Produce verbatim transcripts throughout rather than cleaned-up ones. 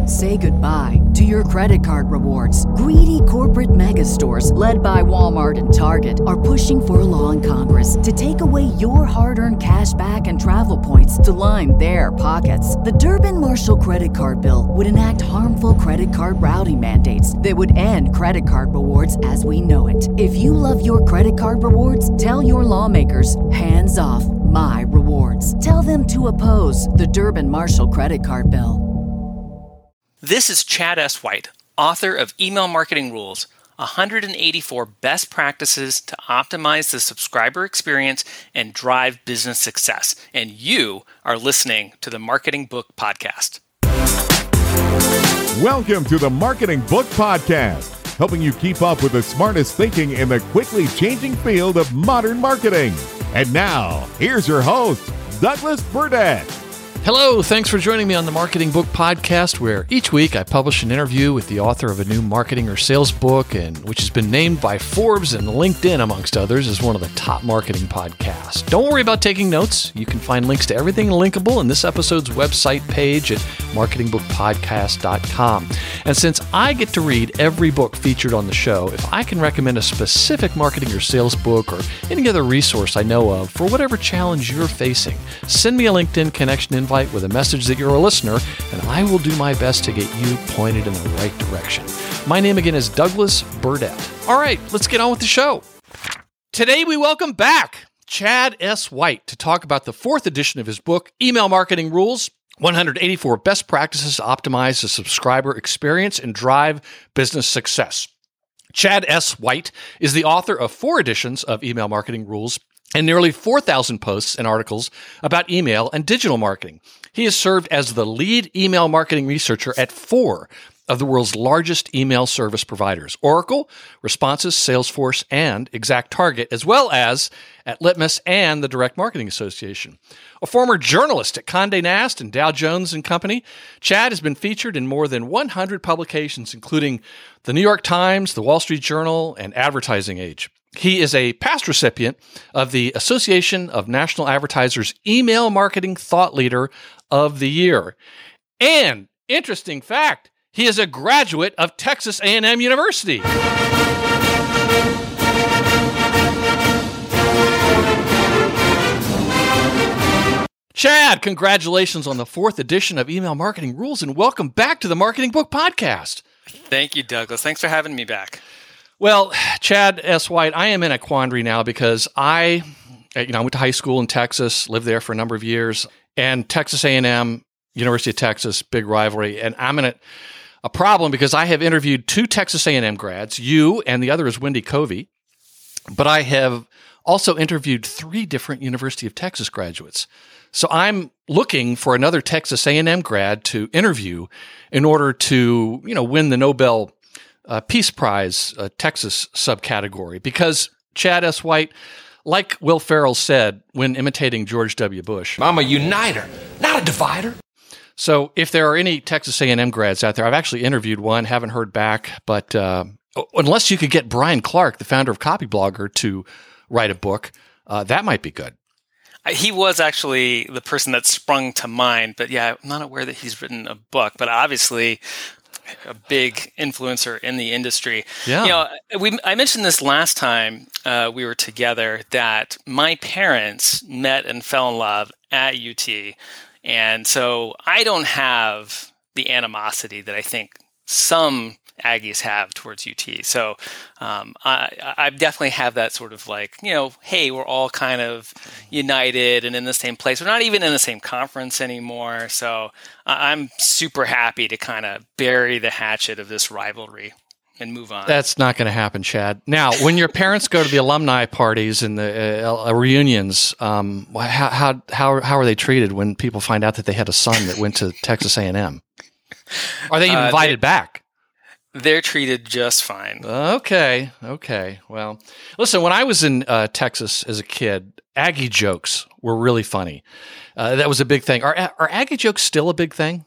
Say goodbye to your credit card rewards. Greedy corporate mega stores, led by Walmart and Target, are pushing for a law in Congress to take away your hard-earned cash back and travel points to line their pockets. The Durbin-Marshall credit card bill would enact harmful credit card routing mandates that would end credit card rewards as we know it. If you love your credit card rewards, tell your lawmakers, hands off my rewards. Tell them to oppose the Durbin-Marshall credit card bill. This is Chad S. White, author of Email Marketing Rules, one hundred eighty-four Best Practices to Optimize the Subscriber Experience and Drive Business Success. And you are listening to the Marketing Book Podcast. Welcome to the Marketing Book Podcast, helping you keep up with the smartest thinking in the quickly changing field of modern marketing. And now, here's your host, Douglas Burdett. Hello, thanks for joining me on the Marketing Book Podcast, where each week I publish an interview with the author of a new marketing or sales book, and which has been named by Forbes and LinkedIn, amongst others, as one of the top marketing podcasts. Don't worry about taking notes. You can find links to everything linkable in this episode's website page at marketing book podcast dot com. And since I get to read every book featured on the show, if I can recommend a specific marketing or sales book or any other resource I know of for whatever challenge you're facing, send me a LinkedIn connection invite with a message that you're a listener, and I will do my best to get you pointed in the right direction. My name again is Douglas Burdett. All right, let's get on with the show. Today we welcome back Chad S. White to talk about the fourth edition of his book, Email Marketing Rules, one hundred eighty-four Best Practices to Optimize the Subscriber Experience and Drive Business Success. Chad S. White is the author of four editions of Email Marketing Rules and nearly four thousand posts and articles about email and digital marketing. He has served as the lead email marketing researcher at four of the world's largest email service providers, Oracle, Responsys, Salesforce, and ExactTarget, as well as at Litmus and the Direct Marketing Association. A former journalist at Condé Nast and Dow Jones and Company, Chad has been featured in more than one hundred publications, including the New York Times, the Wall Street Journal, and Advertising Age. He is a past recipient of the Association of National Advertisers Email Marketing Thought Leader of the Year. And, interesting fact, he is a graduate of Texas A and M University. Chad, congratulations on the fourth edition of Email Marketing Rules, and welcome back to the Marketing Book Podcast. Thank you, Douglas. Thanks for having me back. Well, Chad S. White, I am in a quandary now because I, you know, I went to high school in Texas, lived there for a number of years, and Texas A and M, University of Texas, big rivalry, and I'm in a, a problem because I have interviewed two Texas A and M grads, you and the other is Wendy Covey, but I have also interviewed three different University of Texas graduates. So I'm looking for another Texas A and M grad to interview in order to, you know, win the Nobel Uh, Peace Prize uh, Texas subcategory, because Chad S. White, like Will Ferrell said when imitating George W. Bush, I'm a uniter, not a divider. So if there are any Texas A and M grads out there, I've actually interviewed one, haven't heard back, but uh, unless you could get Brian Clark, the founder of Copyblogger, to write a book, uh, that might be good. He was actually the person that sprung to mind, but yeah, I'm not aware that he's written a book, but obviously a big influencer in the industry. Yeah. You know, we, I mentioned this last time uh, we were together that my parents met and fell in love at U T. And so I don't have the animosity that I think some Aggies have towards U T. So um, I, I definitely have that sort of like, you know, hey, we're all kind of united and in the same place. We're not even in the same conference anymore. So I'm super happy to kind of bury the hatchet of this rivalry and move on. That's not going to happen, Chad. Now, when your parents go to the alumni parties and the uh, reunions, um, how, how how how are they treated when people find out that they had a son that went to Texas A and M? Are they even uh, invited they, back? They're treated just fine. Okay, okay. Well, listen, when I was in uh, Texas as a kid, Aggie jokes were really funny. Uh, that was a big thing. Are are Aggie jokes still a big thing?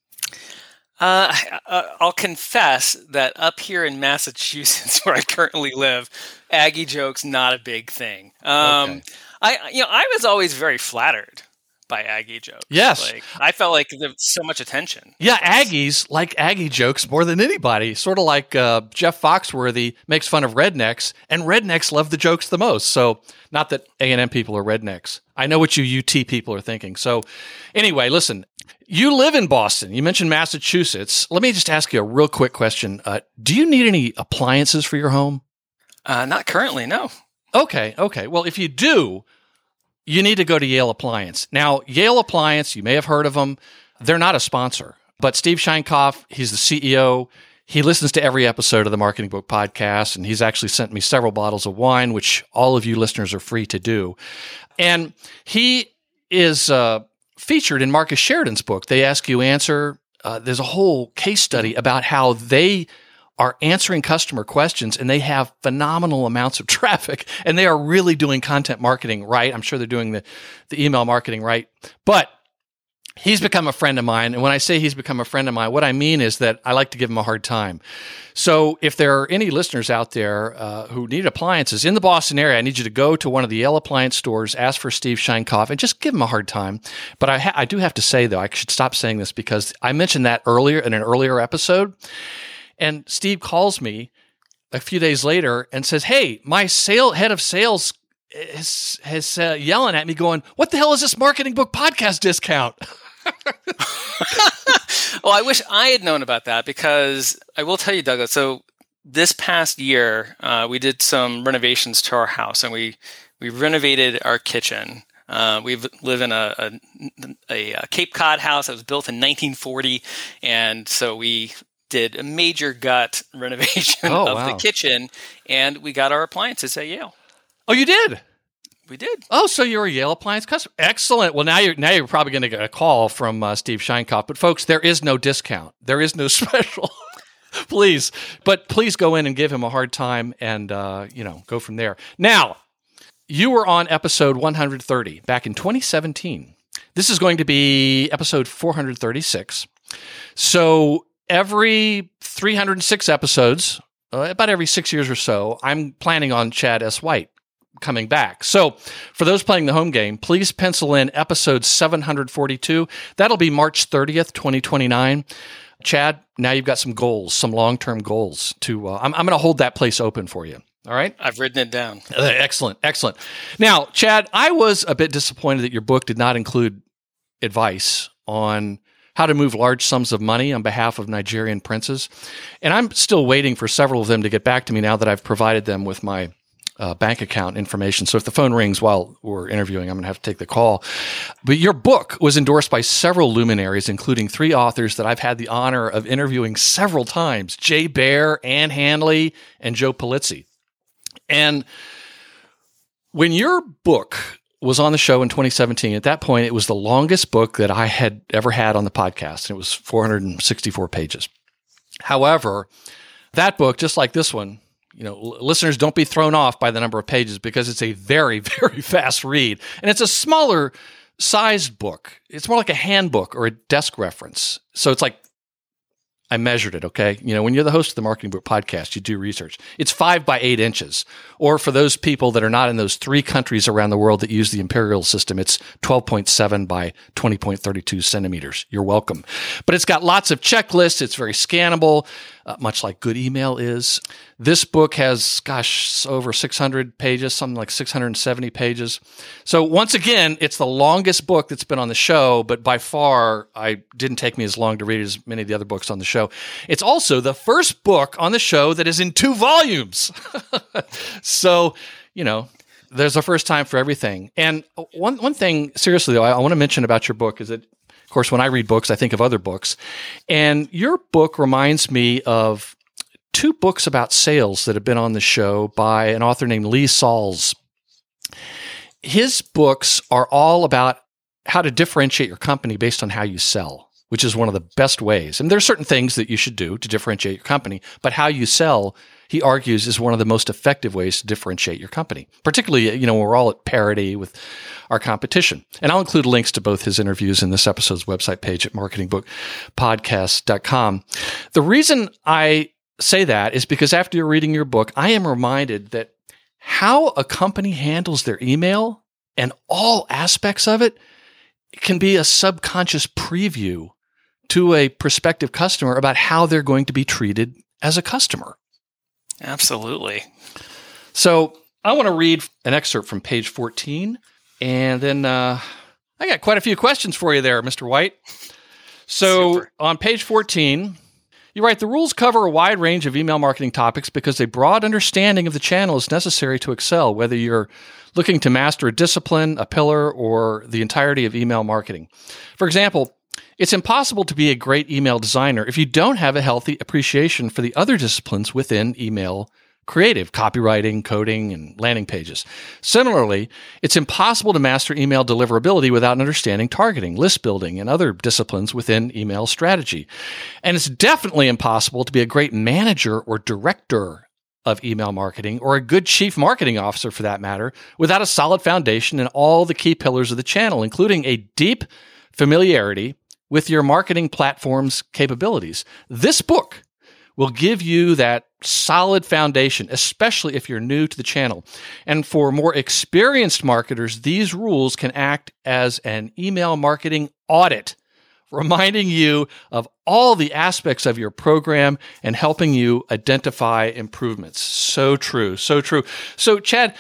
Uh, I'll confess that up here in Massachusetts, where I currently live, Aggie jokes not a big thing. Um, okay. I, you know, I was always very flattered by Aggie jokes. Yes. Like, I felt like there was so much attention. Yeah, Aggies like Aggie jokes more than anybody. Sort of like uh, Jeff Foxworthy makes fun of rednecks, and rednecks love the jokes the most. So not that A and M people are rednecks. I know what you U T people are thinking. So anyway, listen, you live in Boston. You mentioned Massachusetts. Let me just ask you a real quick question. Uh, do you need any appliances for your home? Uh, not currently, no. Okay, okay. Well, if you do, you need to go to Yale Appliance. Now, Yale Appliance, you may have heard of them. They're not a sponsor, but Steve Sheinkopf, he's the C E O. He listens to every episode of the Marketing Book Podcast, and he's actually sent me several bottles of wine, which all of you listeners are free to do. And he is uh, featured in Marcus Sheridan's book, They Ask You Answer. Uh, there's a whole case study about how they are answering customer questions, and they have phenomenal amounts of traffic, and they are really doing content marketing right. I'm sure they're doing the, the email marketing right. But he's become a friend of mine, and when I say he's become a friend of mine, what I mean is that I like to give him a hard time. So if there are any listeners out there uh, who need appliances in the Boston area, I need you to go to one of the Yale Appliance stores, ask for Steve Sheinkopf, and just give him a hard time. But I, ha- I do have to say, though, I should stop saying this because I mentioned that earlier in an earlier episode. And Steve calls me a few days later and says, "Hey, my sale head of sales is, is uh, yelling at me going, what the hell is this Marketing Book Podcast discount?" Well, I wish I had known about that because I will tell you, Douglas, so this past year, uh, we did some renovations to our house and we, we renovated our kitchen. Uh, we live in a, a, a Cape Cod house that was built in nineteen forty. And so we did a major gut renovation oh, of wow. the kitchen, and we got our appliances at Yale. Oh, you did? We did. Oh, so you're a Yale Appliance customer. Excellent. Well, now you're now you're probably going to get a call from uh, Steve Sheinkopf. But folks, there is no discount. There is no special. Please, but please go in and give him a hard time, and uh, you know, go from there. Now, you were on episode one hundred thirty back in twenty seventeen. This is going to be episode four hundred thirty-six. So every three hundred six episodes, uh, about every six years or so, I'm planning on Chad S. White coming back. So for those playing the home game, please pencil in episode seven hundred forty-two. That'll be March thirtieth, twenty twenty-nine. Chad, now you've got some goals, some long-term goals. To uh, I'm, I'm going to hold that place open for you. All right? I've written it down. Uh, excellent, excellent. Now, Chad, I was a bit disappointed that your book did not include advice on how to move large sums of money on behalf of Nigerian princes. And I'm still waiting for several of them to get back to me now that I've provided them with my uh, bank account information. So if the phone rings while we're interviewing, I'm going to have to take the call. But your book was endorsed by several luminaries, including three authors that I've had the honor of interviewing several times: Jay Baer, Ann Handley, and Joe Pulizzi. And when your book was on the show in twenty seventeen. At that point, it was the longest book that I had ever had on the podcast. And it was four hundred sixty-four pages. However, that book, just like this one, you know, listeners, don't be thrown off by the number of pages because it's a very, very fast read. And it's a smaller sized book. It's more like a handbook or a desk reference. So it's like, I measured it, okay? You know, when you're the host of the Marketing Book Podcast, you do research. It's five by eight inches. Or for those people that are not in those three countries around the world that use the imperial system, it's twelve point seven by twenty point three two centimeters. You're welcome. But it's got lots of checklists. It's very scannable, uh, much like good email is. This book has, gosh, over six hundred pages, something like six hundred seventy pages. So once again, it's the longest book that's been on the show, but by far, I didn't take me as long to read as many of the other books on the show. It's also the first book on the show that is in two volumes. So, you know, there's a first time for everything. And one one thing, seriously, though, I, I want to mention about your book is that, of course, when I read books, I think of other books. And your book reminds me of two books about sales that have been on the show by an author named Lee Salz. His books are all about how to differentiate your company based on how you sell, which is one of the best ways. And there are certain things that you should do to differentiate your company, but how you sell, he argues, is one of the most effective ways to differentiate your company, particularly, you know, when we're all at parity with our competition. And I'll include links to both his interviews in this episode's website page at marketing book podcast dot com. The reason I say that is because after you're reading your book, I am reminded that how a company handles their email and all aspects of it can be a subconscious preview to a prospective customer about how they're going to be treated as a customer. Absolutely. So I want to read an excerpt from page fourteen, and then uh, I got quite a few questions for you there, Mister White. So Super. On page fourteen, you write, the rules cover a wide range of email marketing topics because a broad understanding of the channel is necessary to excel, whether you're looking to master a discipline, a pillar, or the entirety of email marketing. For example, it's impossible to be a great email designer if you don't have a healthy appreciation for the other disciplines within email creative, copywriting, coding, and landing pages. Similarly, it's impossible to master email deliverability without understanding targeting, list building, and other disciplines within email strategy. And it's definitely impossible to be a great manager or director of email marketing, or a good chief marketing officer for that matter, without a solid foundation in all the key pillars of the channel, including a deep familiarity with your marketing platform's capabilities. This book will give you that solid foundation, especially if you're new to the channel. And for more experienced marketers, these rules can act as an email marketing audit, reminding you of all the aspects of your program and helping you identify improvements. So true, so true. So, Chad,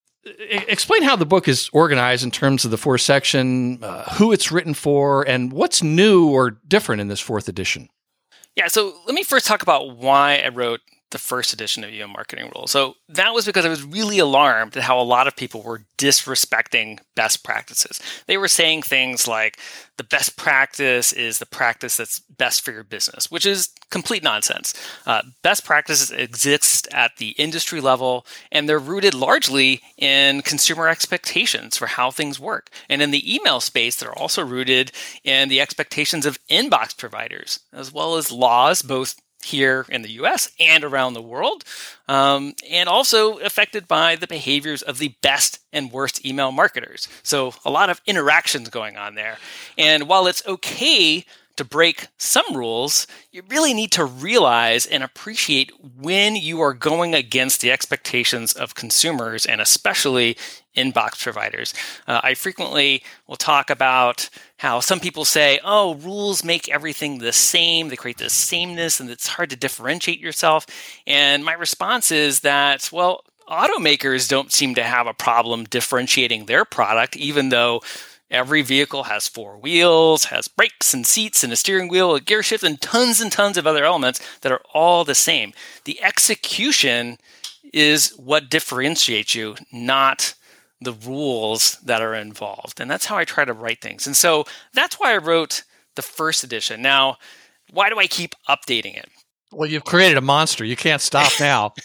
explain how the book is organized in terms of the four section, uh, who it's written for, and what's new or different in this fourth edition. Yeah, so let me first talk about why I wrote the first edition of Email Marketing Rules. So that was because I was really alarmed at how a lot of people were disrespecting best practices. They were saying things like, the best practice is the practice that's best for your business, which is complete nonsense. Uh, best practices exist at the industry level, and they're rooted largely in consumer expectations for how things work. And in the email space, they're also rooted in the expectations of inbox providers, as well as laws, both here in the U S and around the world, um, and also affected by the behaviors of the best and worst email marketers. So a lot of interactions going on there. And while it's okay to break some rules, you really need to realize and appreciate when you are going against the expectations of consumers and especially inbox providers. Uh, I frequently will talk about how some people say, oh, rules make everything the same. They create this sameness and it's hard to differentiate yourself. And my response is that, well, automakers don't seem to have a problem differentiating their product, even though every vehicle has four wheels, has brakes and seats and a steering wheel, a gear shift, and tons and tons of other elements that are all the same. The execution is what differentiates you, not the rules that are involved. And that's how I try to write things. And so that's why I wrote the first edition. Now, why do I keep updating it? Well, you've created a monster. You can't stop now.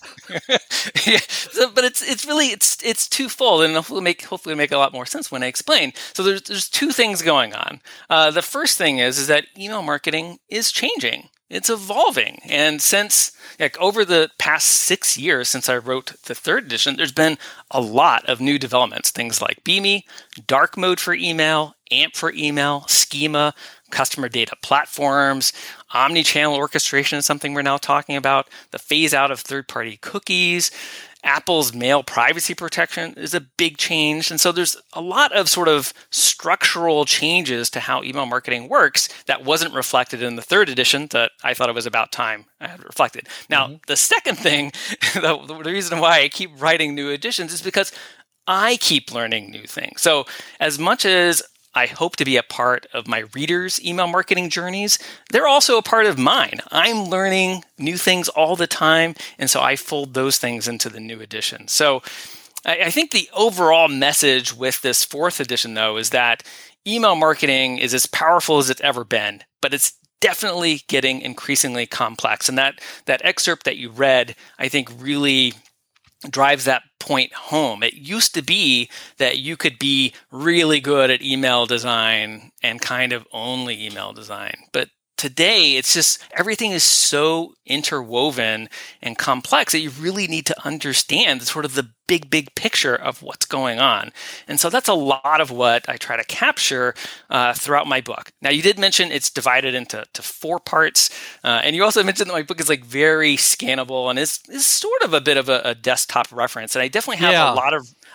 yeah, so, but it's it's really it's it's twofold, and hopefully make hopefully make a lot more sense when I explain. So there's there's two things going on. Uh, the first thing is is that email marketing is changing. It's evolving, and since like over the past six years since I wrote the third edition, there's been a lot of new developments. Things like B M E, dark mode for email, A M P for email, schema, customer data platforms, omni-channel orchestration is something we're now talking about, the phase out of third-party cookies, Apple's mail privacy protection is a big change. And so there's a lot of sort of structural changes to how email marketing works that wasn't reflected in the third edition that I thought it was about time I had reflected. Now, mm-hmm. the second thing, the, the reason why I keep writing new editions is because I keep learning new things. So as much as I hope to be a part of my readers' email marketing journeys, they're also a part of mine. I'm learning new things all the time, and so I fold those things into the new edition. So I, I think the overall message with this fourth edition, though, is that email marketing is as powerful as it's ever been, but it's definitely getting increasingly complex. And that, that excerpt that you read, I think, really drives that point home. It used to be that you could be really good at email design and kind of only email design. But today, it's just everything is so interwoven and complex that you really need to understand sort of the big, big picture of what's going on. And so that's a lot of what I try to capture uh, throughout my book. Now, you did mention it's divided into to four parts. Uh, and you also mentioned that my book is like very scannable and is, is sort of a bit of a, a desktop reference. And I definitely have yeah. a lot of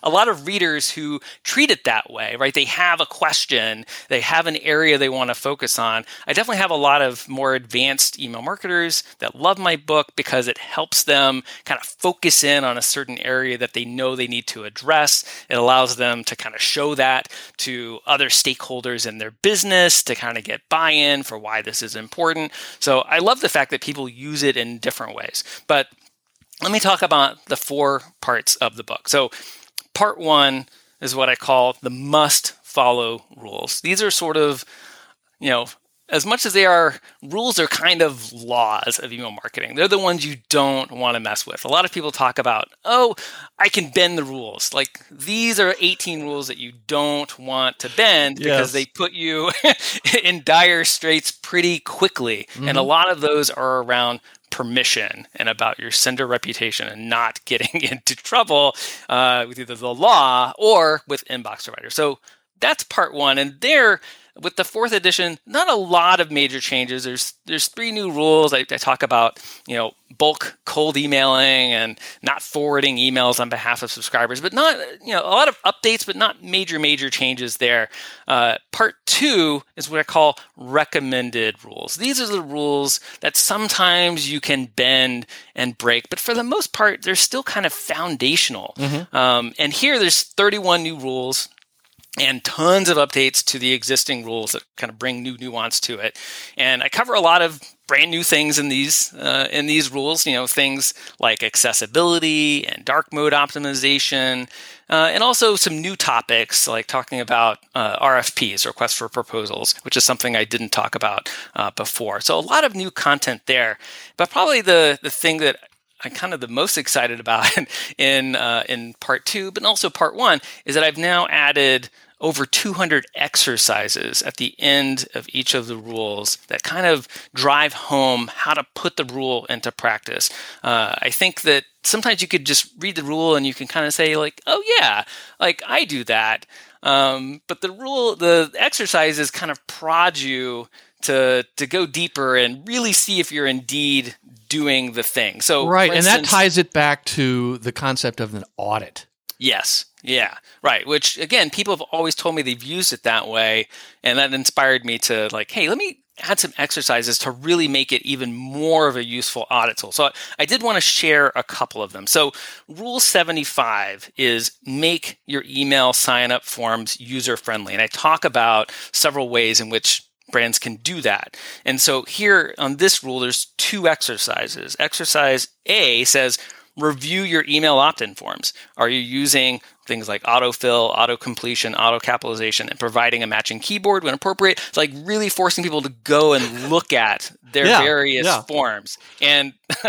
a lot of readers who treat it that way, right? They have a question, they have an area they want to focus on. I definitely have a lot of more advanced email marketers that love my book because it helps them kind of focus in on a certain area that they know they need to address. It allows them to kind of show that to other stakeholders in their business to kind of get buy-in for why this is important. So I love the fact that people use it in different ways. But let me talk about the four parts of the book. So part one is what I call the must-follow rules. These are sort of, you know, as much as they are, rules are kind of laws of email marketing. They're the ones you don't want to mess with. A lot of people talk about, oh, I can bend the rules. Like these are eighteen rules that you don't want to bend Yes. because they put you in dire straits pretty quickly. Mm-hmm. And a lot of those are around permission and about your sender reputation and not getting into trouble uh, with either the law or with inbox providers. So that's part one. And there, with the fourth edition, not a lot of major changes. There's there's three new rules. I, I talk about, you know, bulk cold emailing and not forwarding emails on behalf of subscribers, but not, you know, a lot of updates, but not major, major changes there. Uh, part two is what I call recommended rules. These are the rules that sometimes you can bend and break, but for the most part, they're still kind of foundational. Mm-hmm. Um, and here there's thirty-one new rules and tons of updates to the existing rules that kind of bring new nuance to it. And I cover a lot of brand new things in these uh, in these rules, you know, things like accessibility and dark mode optimization, uh, and also some new topics like talking about uh, R F Ps, requests for proposals, which is something I didn't talk about uh, before. So a lot of new content there. But probably the the thing that I'm kind of the most excited about in uh, in part two, but also part one, is that I've now added over two hundred exercises at the end of each of the rules that kind of drive home how to put the rule into practice. Uh, I think that sometimes you could just read the rule and you can kind of say like, oh yeah, like I do that. Um, but the rule, the exercises kind of prod you to to go deeper and really see if you're indeed doing the thing. So right, for and instance, that ties it back to the concept of an audit. Yes. Yeah. Right. Which again, people have always told me they've used it that way. And that inspired me to like, hey, let me add some exercises to really make it even more of a useful audit tool. So I did want to share a couple of them. So rule seventy-five is make your email sign-up forms user-friendly. And I talk about several ways in which brands can do that. And so here on this rule, there's two exercises. Exercise A says, review your email opt-in forms. Are you using things like autofill, auto-completion, auto-capitalization, and providing a matching keyboard when appropriate? It's like really forcing people to go and look at their yeah, various yeah. forms. And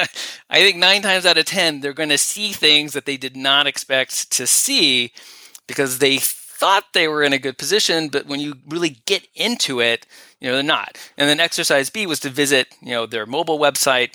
I think nine times out of ten, they're going to see things that they did not expect to see because they thought they were in a good position, but when you really get into it, you know, they're not. And then exercise B was to visit, you know, their mobile website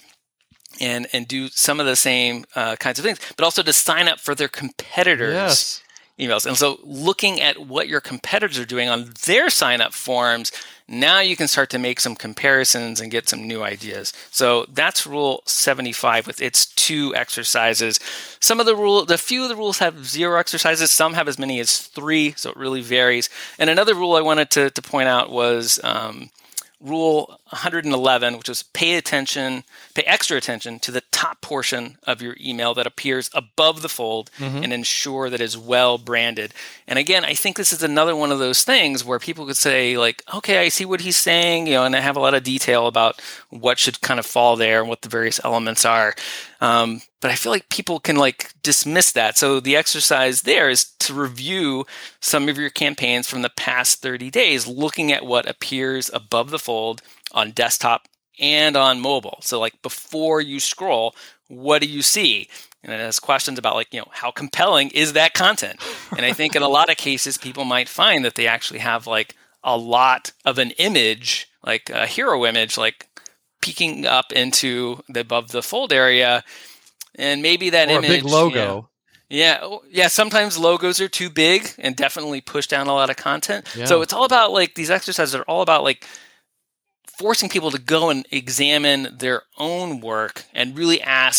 and and do some of the same uh, kinds of things, but also to sign up for their competitors' yes. emails. And so looking at what your competitors are doing on their sign-up forms, now you can start to make some comparisons and get some new ideas. So that's rule seventy-five with its two exercises. Some of the rule, the few of the rules have zero exercises. Some have as many as three, so it really varies. And another rule I wanted to, to point out was um, Rule one hundred eleven, which is pay attention, pay extra attention to the top portion of your email that appears above the fold mm-hmm. and ensure that it's well branded. And again, I think this is another one of those things where people could say like, okay, I see what he's saying, you know, and I have a lot of detail about what should kind of fall there and what the various elements are. Um, but I feel like people can like dismiss that. So the exercise there is to review some of your campaigns from the past thirty days, looking at what appears above the fold on desktop and on mobile. So like before you scroll, what do you see? And it has questions about like, you know, how compelling is that content? And I think in a lot of cases, people might find that they actually have like a lot of an image, like a hero image, like peeking up into the above the fold area. And maybe that or image, a big logo. You know, yeah. Yeah. Sometimes logos are too big and definitely push down a lot of content. Yeah. So it's all about like these exercises are all about like forcing people to go and examine their own work and really ask,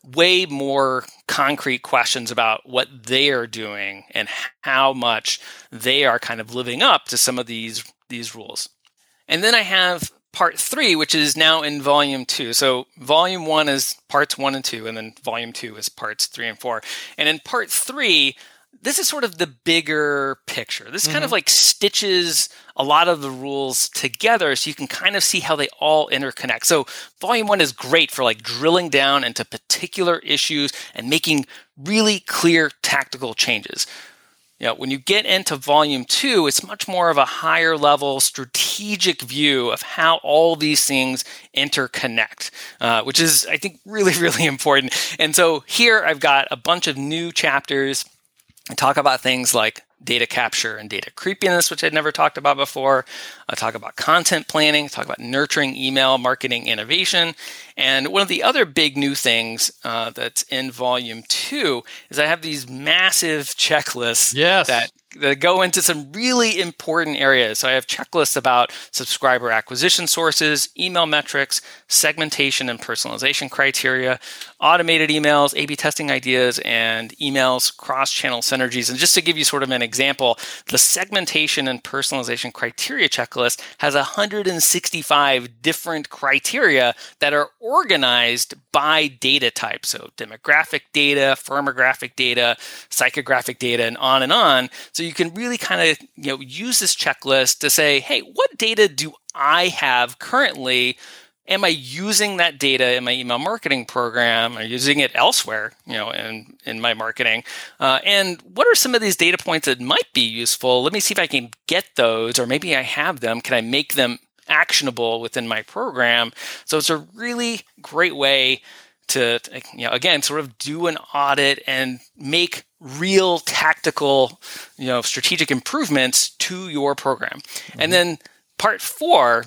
way more concrete questions about what they are doing and how much they are kind of living up to some of these, these rules. And then I have part three, which is now in volume two. So volume one is parts one and two, and then volume two is parts three and four. And in part three, this is sort of the bigger picture. This mm-hmm. kind of like stitches a lot of the rules together so you can kind of see how they all interconnect. So volume one is great for like drilling down into particular issues and making really clear tactical changes. You know, when you get into volume two, it's much more of a higher level strategic view of how all these things interconnect, uh, which is, I think, really, really important. And so here I've got a bunch of new chapters. I talk about things like data capture and data creepiness, which I'd never talked about before. I talk about content planning, talk about nurturing email marketing innovation. And one of the other big new things uh, that's in volume two is I have these massive checklists yes. that that go into some really important areas. So I have checklists about subscriber acquisition sources, email metrics, segmentation and personalization criteria, automated emails, A B testing ideas, and emails cross-channel synergies. And just to give you sort of an example, the segmentation and personalization criteria checklist has one hundred sixty-five different criteria that are organized by data type. So demographic data, firmographic data, psychographic data, and on and on. So you can really kind of, you know, use this checklist to say, hey, what data do I have currently? Am I using that data in my email marketing program? Am I using it elsewhere, you know, in, in my marketing? Uh, and what are some of these data points that might be useful? Let me see if I can get those, or maybe I have them. Can I make them actionable within my program? So it's a really great way to, you know, again, sort of do an audit and make real tactical, you know, strategic improvements to your program. Mm-hmm. And then part four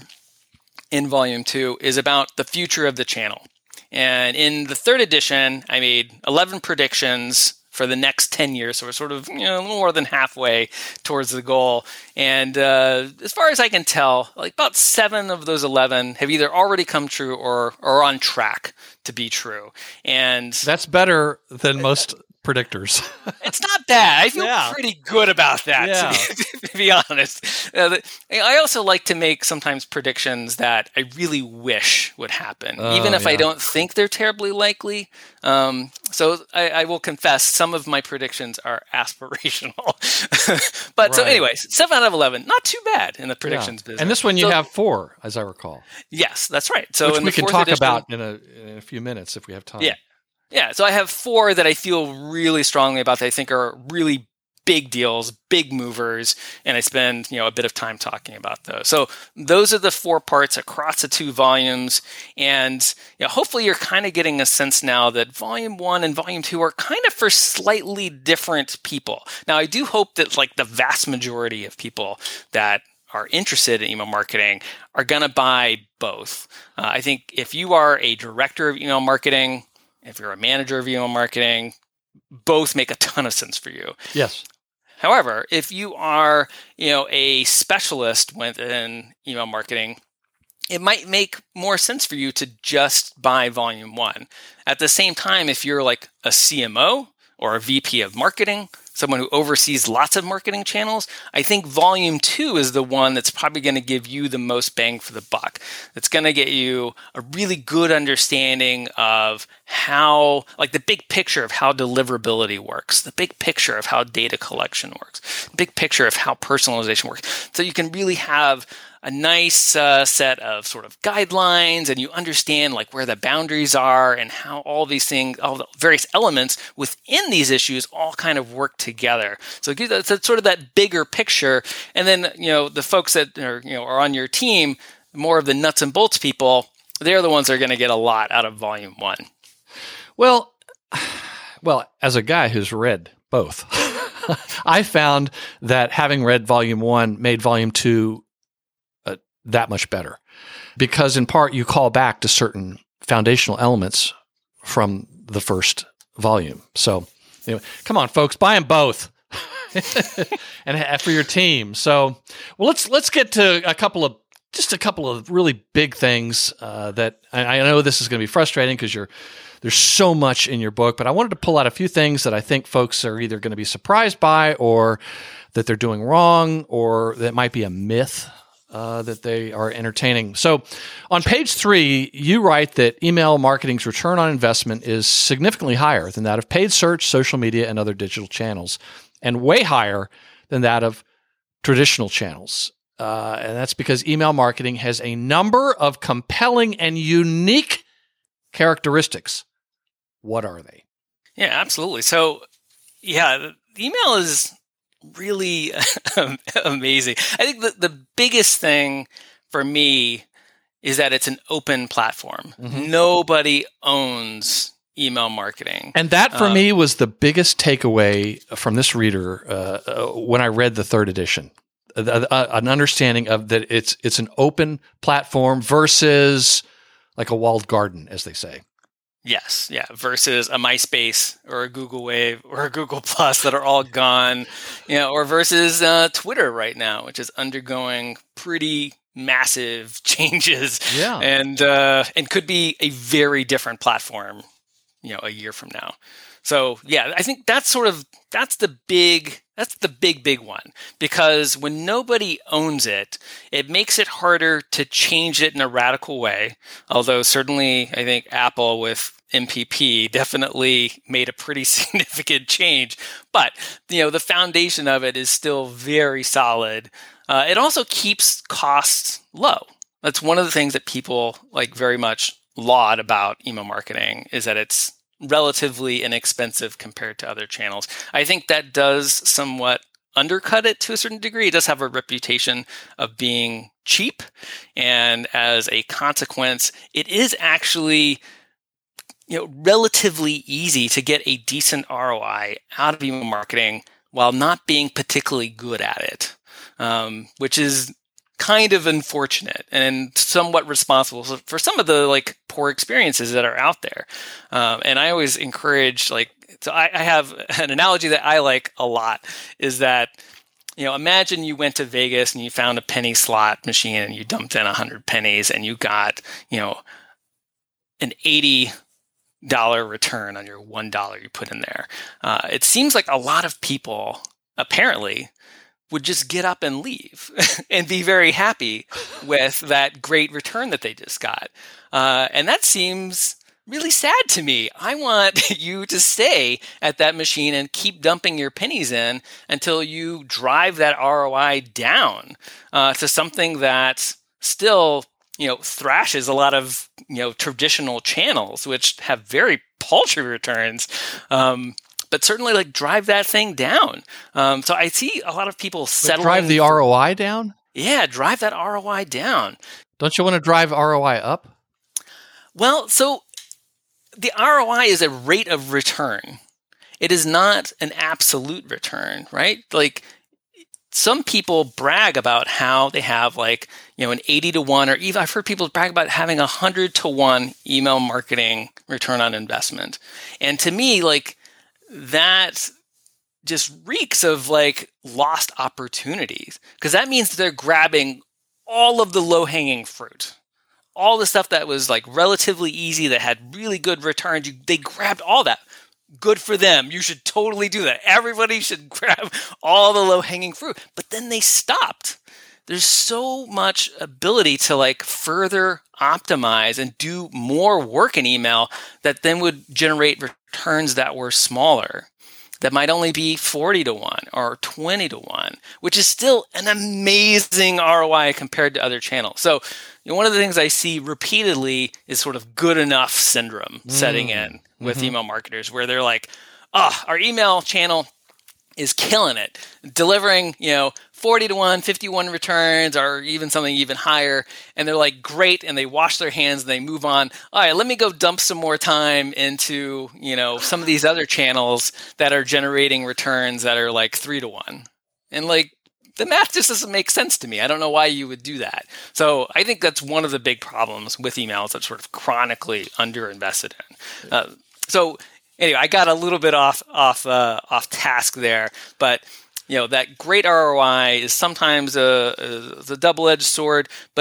in volume two is about the future of the channel. And in the third edition, I made eleven predictions for the next ten years. So we're sort of, you know, a little more than halfway towards the goal. And uh, as far as I can tell, like about seven of those eleven have either already come true or are on track to be true. And that's better than most predictors. It's not bad. I feel yeah. pretty good about that, yeah. to, be, to be honest. Uh, the, I also like to make sometimes predictions that I really wish would happen, uh, even if yeah. I don't think they're terribly likely. Um, so I, I will confess, some of my predictions are aspirational. But right. So anyways, seven out of eleven, not too bad in the predictions yeah. business. And this one you so, have four, as I recall. Yes, that's right. So Which in we the can talk edition, about in a, in a few minutes if we have time. Yeah. Yeah, so I have four that I feel really strongly about that I think are really big deals, big movers, and I spend, you know, a bit of time talking about those. So those are the four parts across the two volumes, and you know, hopefully you're kind of getting a sense now that volume one and volume two are kind of for slightly different people. Now, I do hope that like the vast majority of people that are interested in email marketing are going to buy both. Uh, I think if you are a director of email marketing, if you're a manager of email marketing, both make a ton of sense for you. Yes. However, if you are, you know, a specialist within email marketing, it might make more sense for you to just buy volume one. At the same time, if you're like a C M O or a V P of marketing, someone who oversees lots of marketing channels, I think volume two is the one that's probably going to give you the most bang for the buck. It's going to get you a really good understanding of how, like the big picture of how deliverability works, the big picture of how data collection works, the big picture of how personalization works. So you can really have a nice uh, set of sort of guidelines, and you understand like where the boundaries are and how all these things, all the various elements within these issues all kind of work together. So it gives us sort of that bigger picture. And then, you know, the folks that are, you know, are on your team, more of the nuts and bolts people, they're the ones that are going to get a lot out of volume one. Well, well, as a guy who's read both, I found that having read volume one made volume two that much better, because in part you call back to certain foundational elements from the first volume. So, anyway, come on, folks, buy them both, and for your team. So, well, let's let's get to a couple of just a couple of really big things uh, that I, I know this is going to be frustrating because you're there's so much in your book, but I wanted to pull out a few things that I think folks are either going to be surprised by or that they're doing wrong or that might be a myth uh, that they are entertaining. So on page three, you write that email marketing's return on investment is significantly higher than that of paid search, social media, and other digital channels, and way higher than that of traditional channels. Uh, and that's because email marketing has a number of compelling and unique characteristics. What are they? Yeah, absolutely. So, yeah, email is really amazing. I think the, the biggest thing for me is that it's an open platform. Mm-hmm. Nobody owns email marketing. And that for um, me was the biggest takeaway from this reader uh, uh, when I read the third edition. Uh, uh, an understanding of that it's it's an open platform versus like a walled garden, as they say. Yes, yeah, versus a MySpace or a Google Wave or a Google Plus that are all gone, you know, or versus uh, Twitter right now, which is undergoing pretty massive changes, yeah, and uh, and could be a very different platform, you know, a year from now. So yeah, I think that's sort of that's the big that's the big big one, because when nobody owns it, it makes it harder to change it in a radical way. Although certainly I think Apple with M P P definitely made a pretty significant change, but you know the foundation of it is still very solid. Uh, it also keeps costs low. That's one of the things that people like very much laud about email marketing, is that it's relatively inexpensive compared to other channels. I think that does somewhat undercut it to a certain degree. It does have a reputation of being cheap, and as a consequence, it is actually, you know, relatively easy to get a decent R O I out of email marketing while not being particularly good at it, um, which is kind of unfortunate and somewhat responsible for some of the like poor experiences that are out there. Um, and I always encourage, like, so I, I have an analogy that I like a lot, is that, you know, imagine you went to Vegas and you found a penny slot machine and you dumped in a hundred pennies and you got, you know, an eighty dollar return on your one dollar you put in there. Uh, it seems like a lot of people apparently would just get up and leave and be very happy with that great return that they just got. Uh, and that seems really sad to me. I want you to stay at that machine and keep dumping your pennies in until you drive that R O I down uh, to something that still, you know, thrashes a lot of, you know, traditional channels, which have very paltry returns. Um, But certainly, like, drive that thing down. Um, so I see a lot of people settling. But drive the R O I down? Yeah, drive that R O I down. Don't you want to drive R O I up? Well, so the R O I is a rate of return. It is not an absolute return, right? Like, some people brag about how they have, like, you know, an eighty to one, or even I've heard people brag about having a one hundred to one email marketing return on investment. And to me, like, that just reeks of like lost opportunities, because that means they're grabbing all of the low-hanging fruit, all the stuff that was like relatively easy, that had really good returns. You, they grabbed all that. Good for them. You should totally do that. Everybody should grab all the low-hanging fruit. But then they stopped. There's so much ability to like further optimize and do more work in email that then would generate returns that were smaller, that might only be forty to one or twenty to one, which is still an amazing R O I compared to other channels. So, you know, one of the things I see repeatedly is sort of good enough syndrome mm. setting in with mm-hmm. email marketers, where they're like, oh, our email channel is killing it, delivering, you know, forty to one, fifty-one returns, or even something even higher. And they're like, great. And they wash their hands and they move on. All right, let me go dump some more time into, you know, some of these other channels that are generating returns that are like three to one. And like, the math just doesn't make sense to me. I don't know why you would do that. So I think that's one of the big problems with emails that's sort of chronically underinvested in. Uh, so Anyway, I got a little bit off off uh, off task there, but you know that great R O I is sometimes a, a, a double-edged sword. But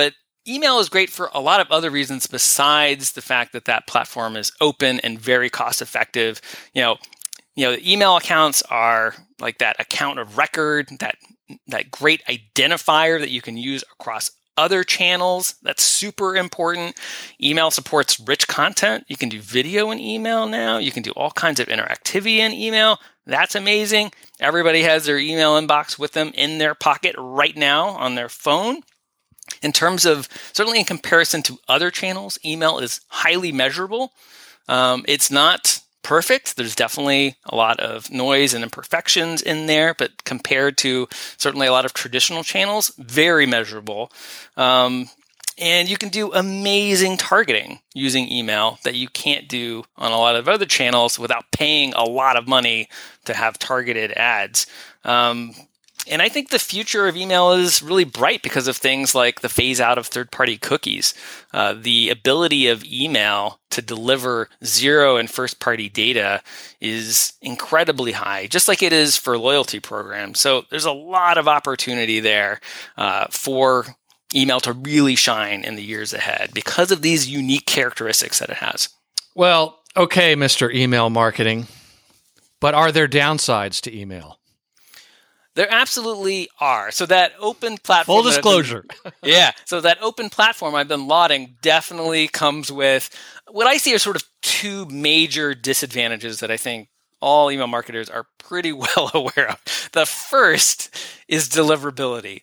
email is great for a lot of other reasons besides the fact that that platform is open and very cost effective. You know, you know, email accounts are like that account of record, that that great identifier that you can use across other channels. That's super important. Email supports rich content. You can do video in email now. You can do all kinds of interactivity in email. That's amazing. Everybody has their email inbox with them in their pocket right now on their phone. In terms of, certainly in comparison to other channels, email is highly measurable. Um, it's not perfect. There's definitely a lot of noise and imperfections in there, but compared to certainly a lot of traditional channels, very measurable. Um, and you can do amazing targeting using email that you can't do on a lot of other channels without paying a lot of money to have targeted ads. Um, And I think the future of email is really bright because of things like the phase out of third-party cookies. Uh, the ability of email to deliver zero and first-party data is incredibly high, just like it is for loyalty programs. So there's a lot of opportunity there uh, for email to really shine in the years ahead because of these unique characteristics that it has. Well, okay, Mister Email Marketing, but are there downsides to email? There absolutely are. So that open platform... Full disclosure. Been, yeah. So that open platform I've been lauding definitely comes with what I see are sort of two major disadvantages that I think all email marketers are pretty well aware of. The first is deliverability.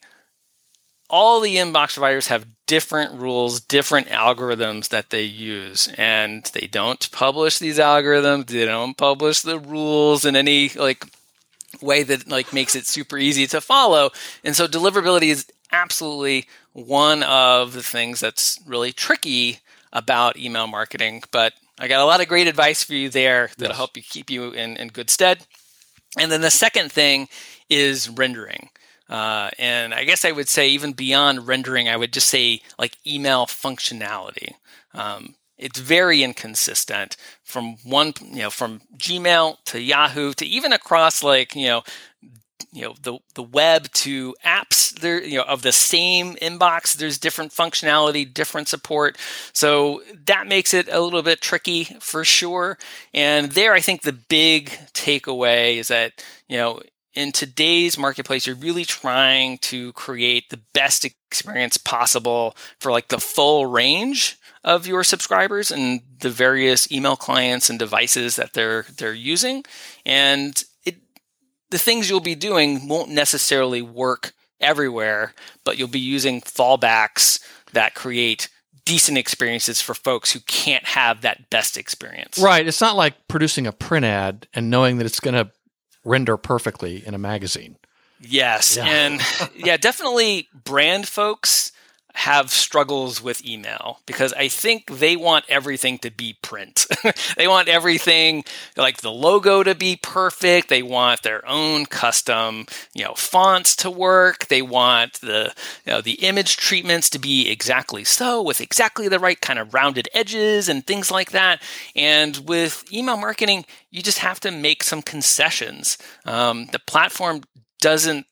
All the inbox providers have different rules, different algorithms that they use, and they don't publish these algorithms. They don't publish the rules in any like way that like makes it super easy to follow. And so deliverability is absolutely one of the things that's really tricky about email marketing. But I got a lot of great advice for you there that'll yes. help you keep you in, in good stead. And then the second thing is rendering. Uh, and I guess I would say even beyond rendering, I would just say like email functionality. Um, It's very inconsistent from one, you know, from Gmail to Yahoo to even across like, you know, you know, the, the web to apps there, you know, of the same inbox. There's different functionality, different support. So that makes it a little bit tricky for sure. And there, I think the big takeaway is that, you know, in today's marketplace, you're really trying to create the best experience possible for like the full range of your subscribers and the various email clients and devices that they're they're using. And it, the things you'll be doing won't necessarily work everywhere, but you'll be using fallbacks that create decent experiences for folks who can't have that best experience. Right. It's not like producing a print ad and knowing that it's going to render perfectly in a magazine. Yes. Yeah. And yeah, definitely brand folks have struggles with email because I think they want everything to be print. They want everything like the logo to be perfect. They want their own custom, you know, fonts to work. They want the, you know, the image treatments to be exactly so with exactly the right kind of rounded edges and things like that. And with email marketing, you just have to make some concessions. Um, the platform doesn't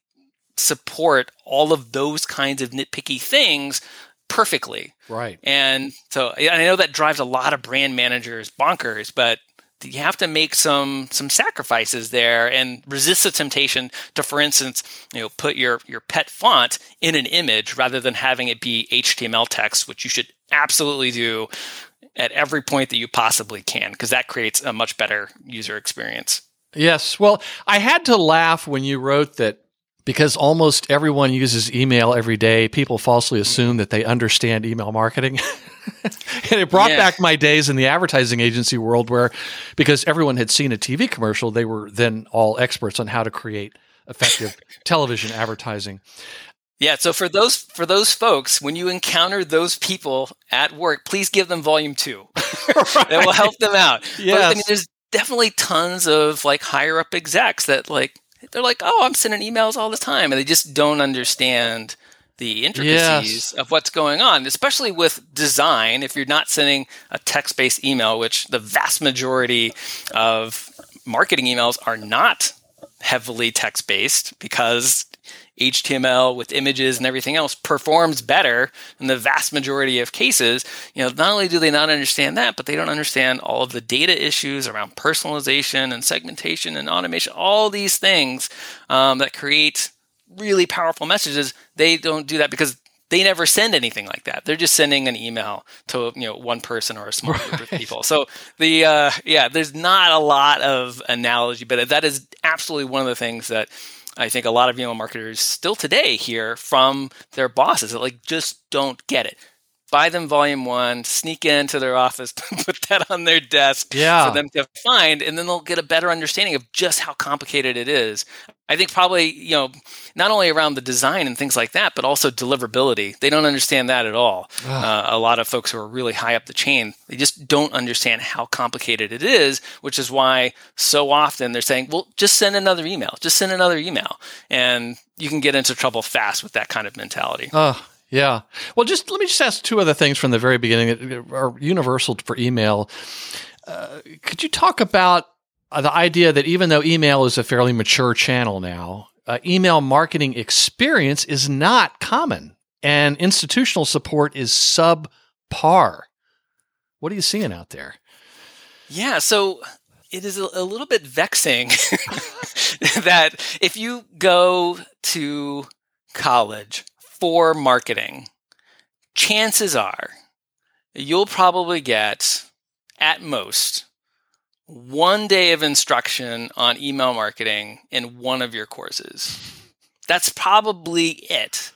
support all of those kinds of nitpicky things perfectly. Right. And so I know that drives a lot of brand managers bonkers, but you have to make some some sacrifices there and resist the temptation to, for instance, you know, put your, your pet font in an image rather than having it be H T M L text, which you should absolutely do at every point that you possibly can, because that creates a much better user experience. Yes. Well, I had to laugh when you wrote that because almost everyone uses email every day, people falsely assume that they understand email marketing. And it brought yeah. back my days in the advertising agency world where, because everyone had seen a T V commercial, they were then all experts on how to create effective television advertising. Yeah, so for those for those folks, when you encounter those people at work, please give them volume two. Right. That will help them out. Yes. But, I mean, there's definitely tons of like higher up execs that like, they're like, oh, I'm sending emails all the time. And they just don't understand the intricacies yes. of what's going on, especially with design. If you're not sending a text-based email, which the vast majority of marketing emails are not heavily text-based because H T M L with images and everything else performs better in the vast majority of cases. You know, not only do they not understand that, but they don't understand all of the data issues around personalization and segmentation and automation, all these things um, that create really powerful messages. They don't do that because they never send anything like that. They're just sending an email to, you know, one person or a small group right. of people. So the uh, yeah, there's not a lot of analogy, but that is absolutely one of the things that I think a lot of email marketers still today hear from their bosses that like just don't get it. Buy them volume one, sneak into their office, put that on their desk yeah. for them to find, and then they'll get a better understanding of just how complicated it is. I think probably, you know, not only around the design and things like that, but also deliverability. They don't understand that at all. Uh, a lot of folks who are really high up the chain, they just don't understand how complicated it is, which is why so often they're saying, well, just send another email, just send another email. And you can get into trouble fast with that kind of mentality. Oh, yeah. Well, just let me just ask two other things from the very beginning that are universal for email. Uh, could you talk about uh, the idea that even though email is a fairly mature channel now, uh, email marketing experience is not common and institutional support is subpar? What are you seeing out there? Yeah, so it is a, a little bit vexing that if you go to college for marketing, chances are you'll probably get, at most, one day of instruction on email marketing in one of your courses. That's probably it.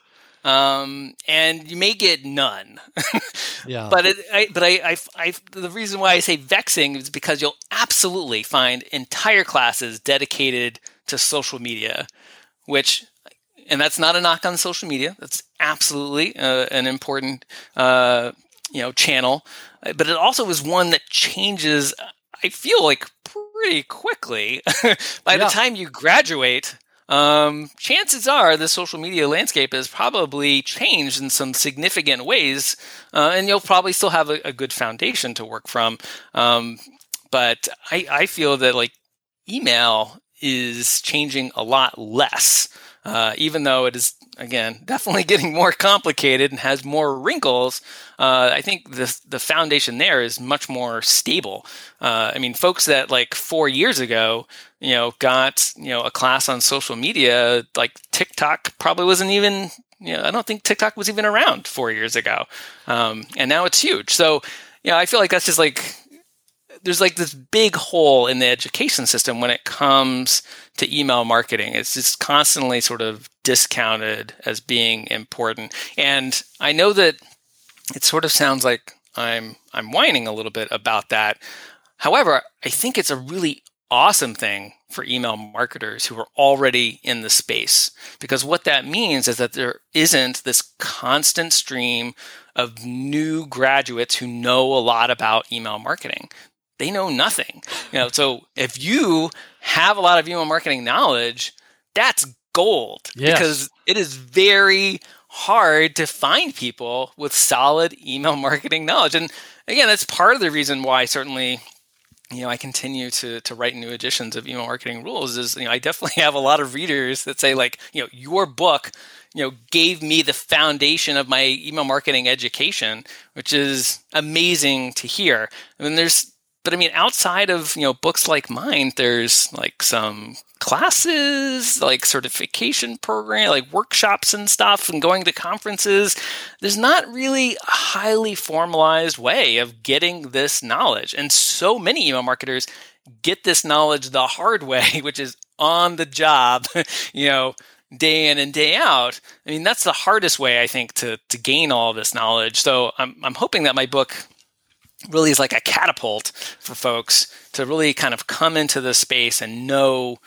Um, and you may get none. yeah. But it, I, but I, I, I, the reason why I say vexing is because you'll absolutely find entire classes dedicated to social media, which... And that's not a knock on social media. That's absolutely uh, an important, uh, you know, channel. But it also is one that changes, I feel like, pretty quickly. By yeah. the time you graduate, um, chances are the social media landscape has probably changed in some significant ways. Uh, and you'll probably still have a, a good foundation to work from. Um, but I, I feel that, like, email is changing a lot less. Uh, even though it is, again, definitely getting more complicated and has more wrinkles, uh, I think the the foundation there is much more stable. Uh, I mean, folks that like four years ago, you know, got, you know, a class on social media, like TikTok probably wasn't even, you know, I don't think TikTok was even around four years ago. Um, and now it's huge. So, you know, I feel like that's just like, there's like this big hole in the education system when it comes to email marketing. It's just constantly sort of discounted as being important. And I know that it sort of sounds like I'm I'm whining a little bit about that. However, I think it's a really awesome thing for email marketers who are already in the space, because what that means is that there isn't this constant stream of new graduates who know a lot about email marketing. They know nothing. You know, so if you have a lot of email marketing knowledge, that's gold. Yes. Because it is very hard to find people with solid email marketing knowledge. And again, that's part of the reason why certainly, you know, I continue to to write new editions of Email Marketing Rules is, you know, I definitely have a lot of readers that say, like, you know, your book, you know, gave me the foundation of my email marketing education, which is amazing to hear. And then there's But I mean, outside of, you know, books like mine, there's like some classes, like certification program, like workshops and stuff, and going to conferences. There's not really a highly formalized way of getting this knowledge. And so many email marketers get this knowledge the hard way, which is on the job, you know, day in and day out. I mean, that's the hardest way, I think, to to gain all of this knowledge. So I'm I'm hoping that my book really is like a catapult for folks to really kind of come into the space and know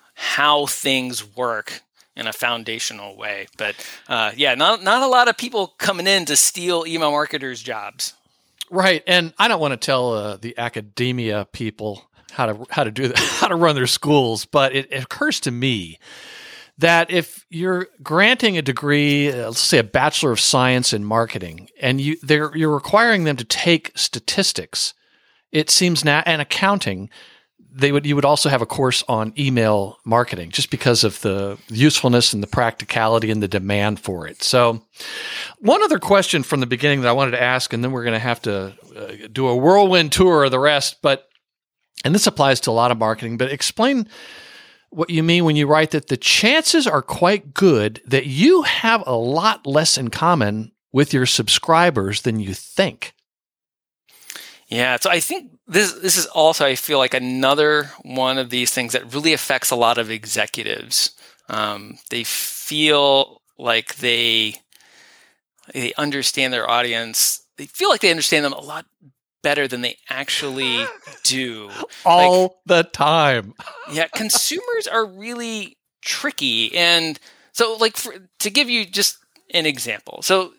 how things work in a foundational way. But uh, yeah, not not a lot of people coming in to steal email marketers' jobs. Right, and I don't want to tell uh, the academia people how to how to do that, how to run their schools, but it, it occurs to me that if you're granting a degree, uh, let's say a Bachelor of Science in Marketing, and you they're, you're requiring them to take statistics, it seems now, and accounting, they would you would also have a course on email marketing, just because of the usefulness and the practicality and the demand for it. So, one other question from the beginning that I wanted to ask, and then we're going to have to uh, do a whirlwind tour of the rest. But and this applies to a lot of marketing. But explain what you mean when you write that the chances are quite good that you have a lot less in common with your subscribers than you think. Yeah, so I think this this is also, I feel like, another one of these things that really affects a lot of executives. Um, they feel like they they understand their audience. They feel like they understand them a lot better than they actually do. All like, the time. Yeah, consumers are really tricky. And so, like, for, to give you just an example. So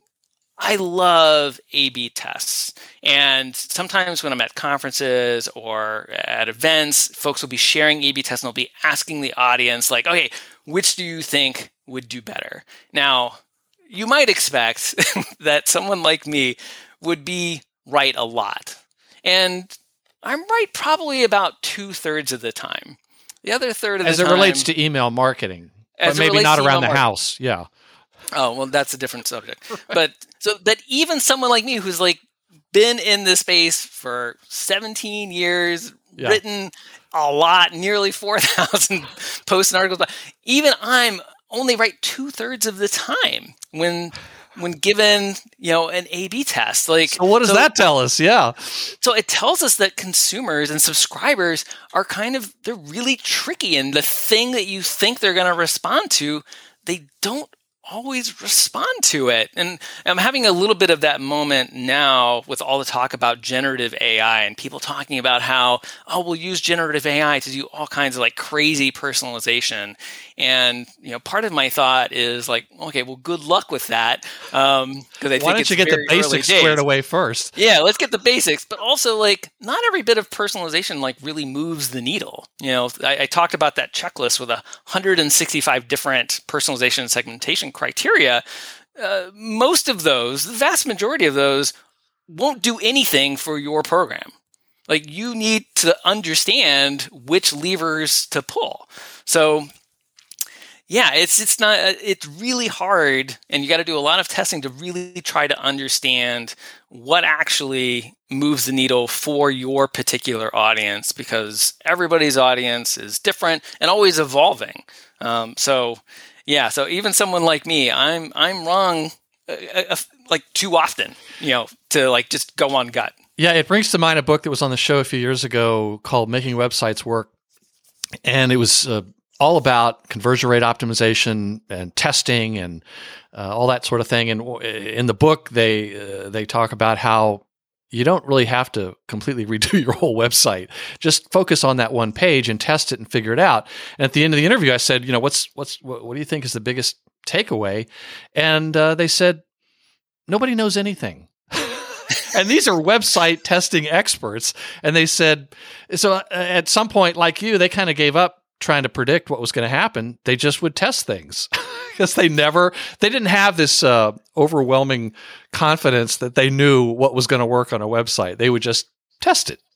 I love A B tests. And sometimes when I'm at conferences or at events, folks will be sharing A B tests and they'll be asking the audience, like, okay, which do you think would do better? Now, you might expect that someone like me would be right a lot. And I'm right probably about two thirds of the time. The other third of the time. As it relates to email marketing, but maybe not around the house. Yeah. Oh, well, that's a different subject. But so that even someone like me who's like been in this space for seventeen years, yeah. written a lot, nearly four thousand posts and articles, even I'm only right two thirds of the time when when given, you know, an A B test. Like, so what does so, that tell us? Yeah. So it tells us that consumers and subscribers are kind of, they're really tricky, and the thing that you think they're going to respond to, they don't always respond to it. And I'm having a little bit of that moment now with all the talk about generative A I and people talking about how, oh, we'll use generative A I to do all kinds of like crazy personalization. And, you know, part of my thought is like, okay, well, good luck with that. Um, because I think Why don't it's you get the very basics squared away first? Yeah, let's get the basics. But also, like, not every bit of personalization like really moves the needle. You know, I, I talked about that checklist with one hundred sixty-five different personalization and segmentation criteria. Uh, most of those, the vast majority of those, won't do anything for your program. Like, you need to understand which levers to pull. So, yeah, it's it's not it's really hard, and you got to do a lot of testing to really try to understand what actually moves the needle for your particular audience, because everybody's audience is different and always evolving. Um, so, yeah, so even someone like me, I'm I'm wrong uh, uh, like too often, you know, to like just go on gut. Yeah, it brings to mind a book that was on the show a few years ago called Making Websites Work, and it was uh, all about conversion rate optimization and testing and uh, all that sort of thing. And in the book, they uh, they talk about how you don't really have to completely redo your whole website. Just focus on that one page and test it and figure it out. And at the end of the interview, I said, you know, what's what's what, what do you think is the biggest takeaway? And uh, they said, nobody knows anything. And these are website testing experts. And they said, so at some point, like you, they kind of gave up trying to predict what was going to happen. They just would test things because they never, they didn't have this uh, overwhelming confidence that they knew what was going to work on a website. They would just test it.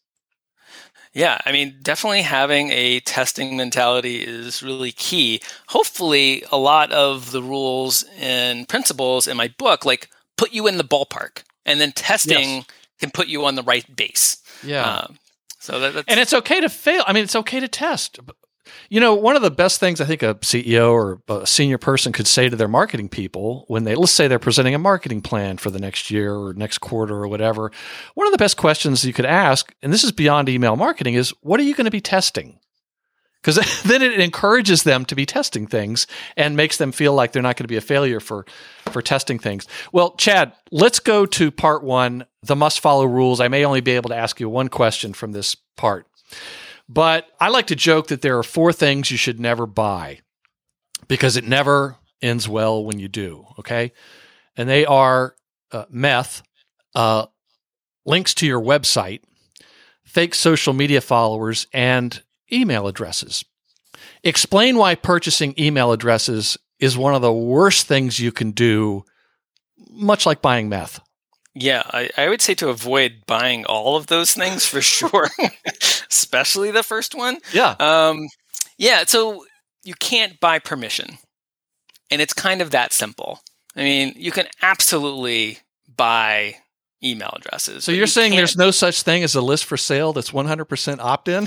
Yeah, I mean, definitely having a testing mentality is really key. Hopefully, a lot of the rules and principles in my book, like, put you in the ballpark, and then testing yes. can put you on the right base. Yeah. Um, so that, that's, and it's okay to fail. I mean, it's okay to test. You know, one of the best things I think a C E O or a senior person could say to their marketing people when they, let's say they're presenting a marketing plan for the next year or next quarter or whatever, one of the best questions you could ask, and this is beyond email marketing, is what are you going to be testing? Because then it encourages them to be testing things and makes them feel like they're not going to be a failure for, for testing things. Well, Chad, let's go to part one, the must-follow rules. I may only be able to ask you one question from this part. But I like to joke that there are four things you should never buy because it never ends well when you do, okay? And they are uh, meth, uh, links to your website, fake social media followers, and email addresses. Explain why purchasing email addresses is one of the worst things you can do, much like buying meth. Yeah, I, I would say to avoid buying all of those things for sure, especially the first one. Yeah. Um, yeah, so you can't buy permission. And it's kind of that simple. I mean, you can absolutely buy email addresses. So you're you saying there's no such thing as a list for sale that's one hundred percent opt-in?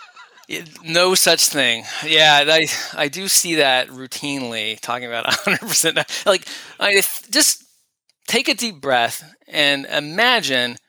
No such thing. Yeah, I I do see that routinely, talking about one hundred percent. Like, I just take a deep breath and imagine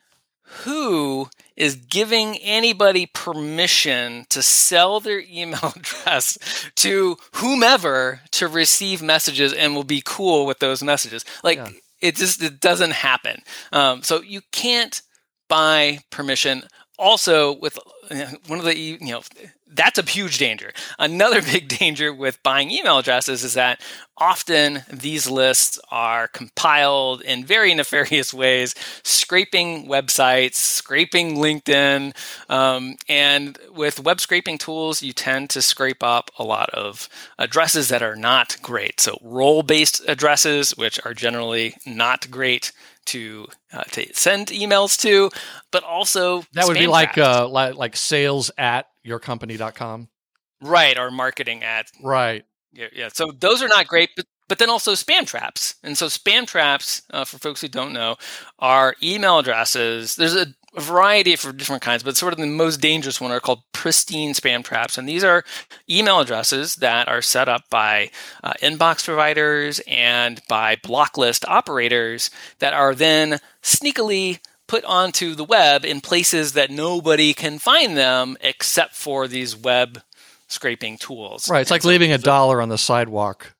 who is giving anybody permission to sell their email address to whomever to receive messages and will be cool with those messages. Like, yeah. it just it doesn't happen. Um, so you can't buy permission. Also, with one of the, you know, that's a huge danger. Another big danger with buying email addresses is that often these lists are compiled in very nefarious ways, scraping websites, scraping LinkedIn. Um, and with web scraping tools, you tend to scrape up a lot of addresses that are not great. So role-based addresses, which are generally not great to uh, to send emails to, but also that would spam be like traps. uh, like like sales at your company dot com, right? Or marketing at right. Yeah, yeah. So those are not great, but but then also spam traps. And so spam traps, uh, for folks who don't know, are email addresses. There's a, a variety of different kinds, but sort of the most dangerous one are called pristine spam traps. And these are email addresses that are set up by uh, inbox providers and by block list operators that are then sneakily put onto the web in places that nobody can find them except for these web scraping tools. Right. It's and like so, leaving a so, dollar on the sidewalk.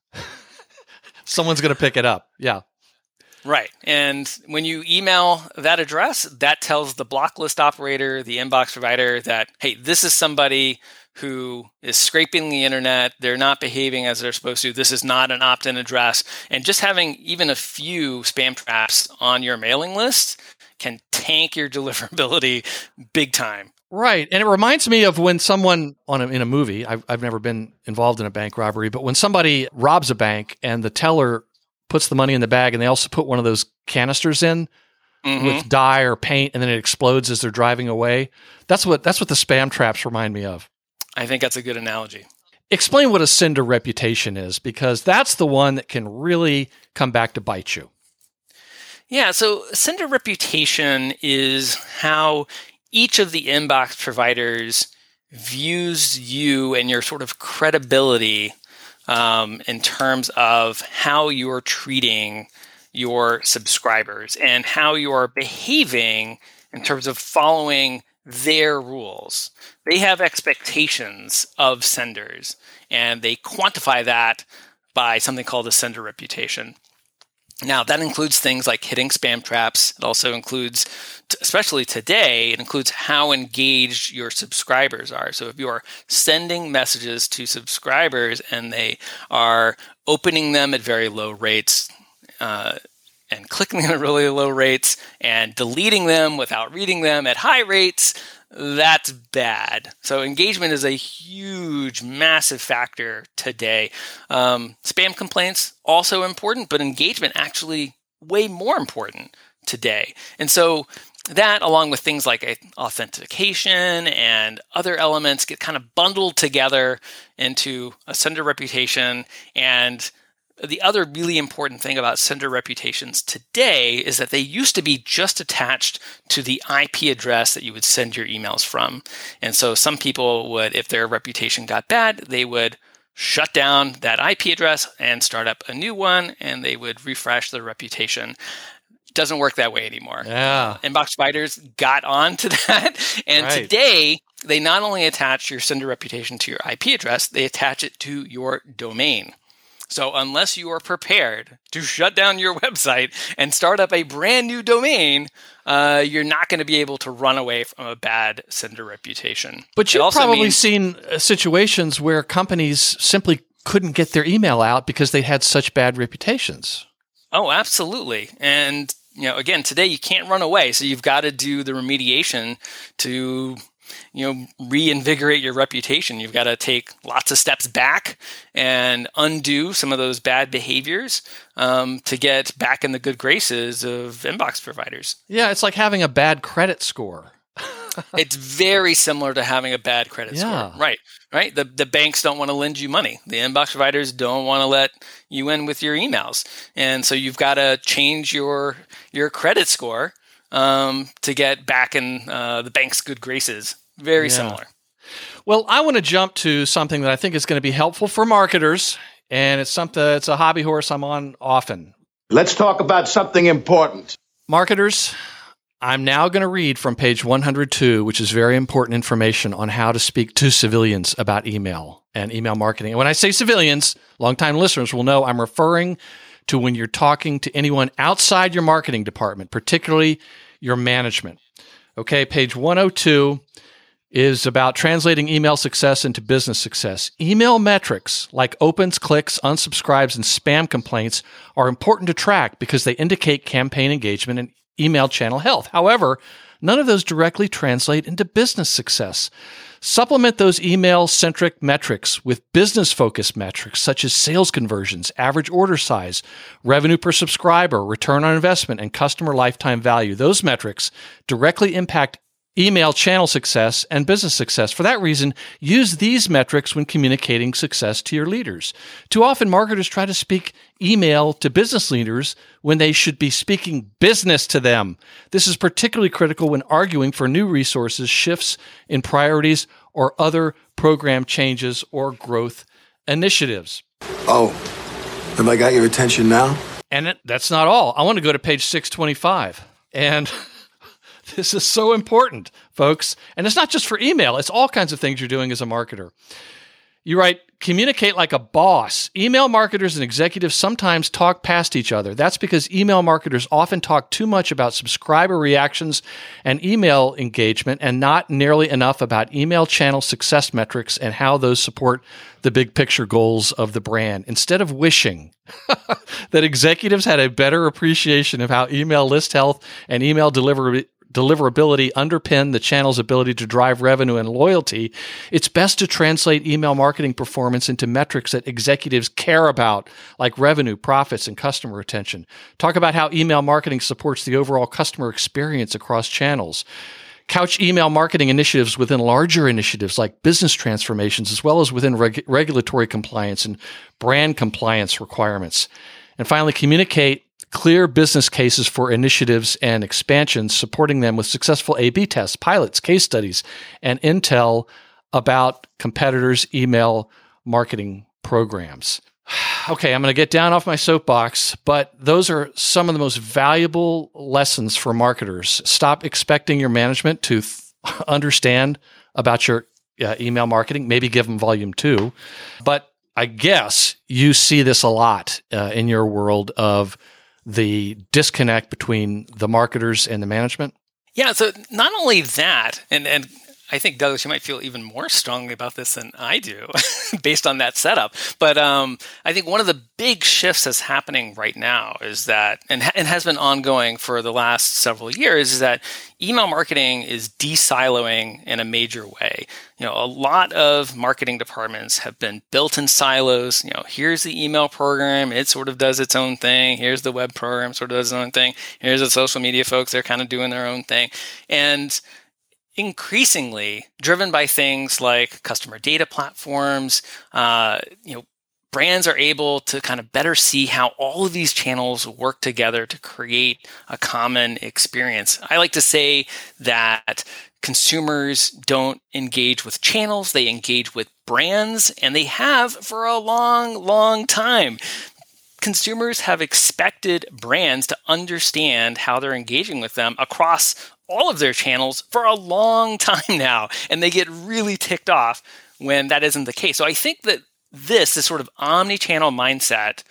Someone's going to pick it up. Yeah. Right. And when you email that address, that tells the block list operator, the inbox provider that, hey, this is somebody who is scraping the internet. They're not behaving as they're supposed to. This is not an opt-in address. And just having even a few spam traps on your mailing list can tank your deliverability big time. Right. And it reminds me of when someone on a, in a movie, I've, I've never been involved in a bank robbery, but when somebody robs a bank and the teller puts the money in the bag and they also put one of those canisters in mm-hmm. with dye or paint and then it explodes as they're driving away. That's what that's what the spam traps remind me of. I think that's a good analogy. Explain what a sender reputation is, because that's the one that can really come back to bite you. Yeah. So sender reputation is how each of the inbox providers views you and your sort of credibility um, in terms of how you're treating your subscribers and how you're behaving in terms of following their rules. They have expectations of senders, and they quantify that by something called a sender reputation. Now, that includes things like hitting spam traps. It also includes, especially today, it includes how engaged your subscribers are. So if you are sending messages to subscribers and they are opening them at very low rates uh, and clicking them at really low rates and deleting them without reading them at high rates, that's bad. So engagement is a huge, massive factor today. Um, spam complaints, also important, but engagement actually way more important today. And so that, along with things like authentication and other elements, get kind of bundled together into a sender reputation. And the other really important thing about sender reputations today is that they used to be just attached to the I P address that you would send your emails from. And so some people would, if their reputation got bad, they would shut down that I P address and start up a new one, and they would refresh their reputation. It doesn't work that way anymore. Yeah. Uh, inbox providers got on to that. And right. today, they not only attach your sender reputation to your I P address, they attach it to your domain. So unless you are prepared to shut down your website and start up a brand new domain, uh, you're not going to be able to run away from a bad sender reputation. But you've probably means- seen situations where companies simply couldn't get their email out because they had such bad reputations. Oh, absolutely. And you know, again, today you can't run away, so you've got to do the remediation to you know, reinvigorate your reputation. You've got to take lots of steps back and undo some of those bad behaviors um, to get back in the good graces of inbox providers. Yeah, it's like having a bad credit score. It's very similar to having a bad credit Yeah. score. Right. Right. The the banks don't want to lend you money. The inbox providers don't want to let you in with your emails. And so you've got to change your your credit score um, to get back in uh, the bank's good graces. Very Yeah. similar. Well, I want to jump to something that I think is going to be helpful for marketers, and it's something it's a hobby horse I'm on often. Let's talk about something important. Marketers, I'm now going to read from page one hundred two, which is very important information on how to speak to civilians about email and email marketing. And when I say civilians, longtime listeners will know I'm referring to when you're talking to anyone outside your marketing department, particularly your management. Okay, page one oh two is about translating email success into business success. Email metrics like opens, clicks, unsubscribes, and spam complaints are important to track because they indicate campaign engagement and email channel health. However, none of those directly translate into business success. Supplement those email-centric metrics with business-focused metrics such as sales conversions, average order size, revenue per subscriber, return on investment, and customer lifetime value. Those metrics directly impact email channel success and business success. For that reason, use these metrics when communicating success to your leaders. Too often, marketers try to speak email to business leaders when they should be speaking business to them. This is particularly critical when arguing for new resources, shifts in priorities, or other program changes or growth initiatives. Oh, have I got your attention now? And it, that's not all. I want to go to page six twenty-five. And this is so important, folks. And it's not just for email. It's all kinds of things you're doing as a marketer. You write, communicate like a boss. Email marketers and executives sometimes talk past each other. That's because email marketers often talk too much about subscriber reactions and email engagement and not nearly enough about email channel success metrics and how those support the big picture goals of the brand. Instead of wishing that executives had a better appreciation of how email list health and email delivery deliverability underpin the channel's ability to drive revenue and loyalty, it's best to translate email marketing performance into metrics that executives care about, like revenue, profits, and customer retention. Talk about how email marketing supports the overall customer experience across channels. Couch email marketing initiatives within larger initiatives like business transformations, as well as within reg- regulatory compliance and brand compliance requirements. And finally, communicate clear business cases for initiatives and expansions, supporting them with successful A B tests, pilots, case studies, and intel about competitors' email marketing programs. Okay, I'm going to get down off my soapbox, but those are some of the most valuable lessons for marketers. Stop expecting your management to th- understand about your uh, email marketing. Maybe give them volume two. But I guess you see this a lot uh, in your world of the disconnect between the marketers and the management? Yeah, so not only that, and, and I think, Douglas, you might feel even more strongly about this than I do based on that setup. But um, I think one of the big shifts that's happening right now is that, and, and has been ongoing for the last several years, is that email marketing is de-siloing in a major way. You know, a lot of marketing departments have been built in silos. You know, here's the email program. It sort of does its own thing. Here's the web program, sort of does its own thing. Here's the social media folks. They're kind of doing their own thing. And increasingly driven by things like customer data platforms, uh, you know, brands are able to kind of better see how all of these channels work together to create a common experience. I like to say that consumers don't engage with channels, they engage with brands, and they have for a long, long time. Consumers have expected brands to understand how they're engaging with them across all of their channels for a long time now, and they get really ticked off when that isn't the case. So I think that this, this sort of omni-channel mindset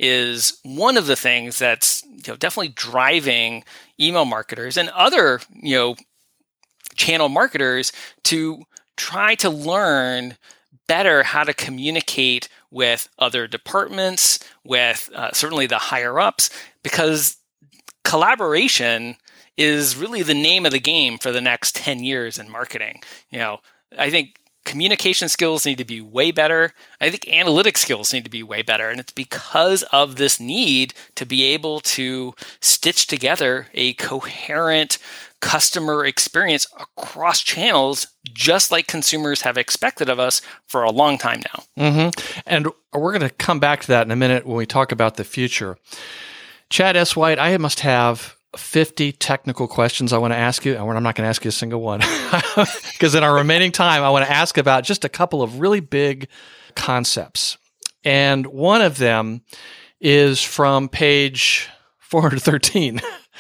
is one of the things that's, you know, definitely driving email marketers and other, you know, channel marketers to try to learn better how to communicate with other departments, with uh, certainly the higher ups, because collaboration is really the name of the game for the next ten years in marketing. You know, I think communication skills need to be way better. I think analytic skills need to be way better. And it's because of this need to be able to stitch together a coherent customer experience across channels, just like consumers have expected of us for a long time now. Mm-hmm. And we're going to come back to that in a minute when we talk about the future. Chad S. White, I must have fifty technical questions I want to ask you, and I'm not going to ask you a single one because in our remaining time, I want to ask about just a couple of really big concepts. And one of them is from page four hundred thirteen.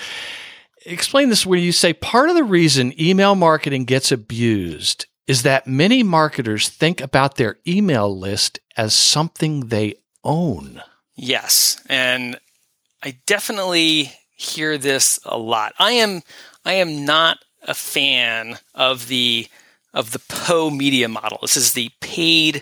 Explain this where you say part of the reason email marketing gets abused is that many marketers think about their email list as something they own. Yes, and I definitely hear this a lot. I am I am not a fan of the of the P O media model. This is the paid,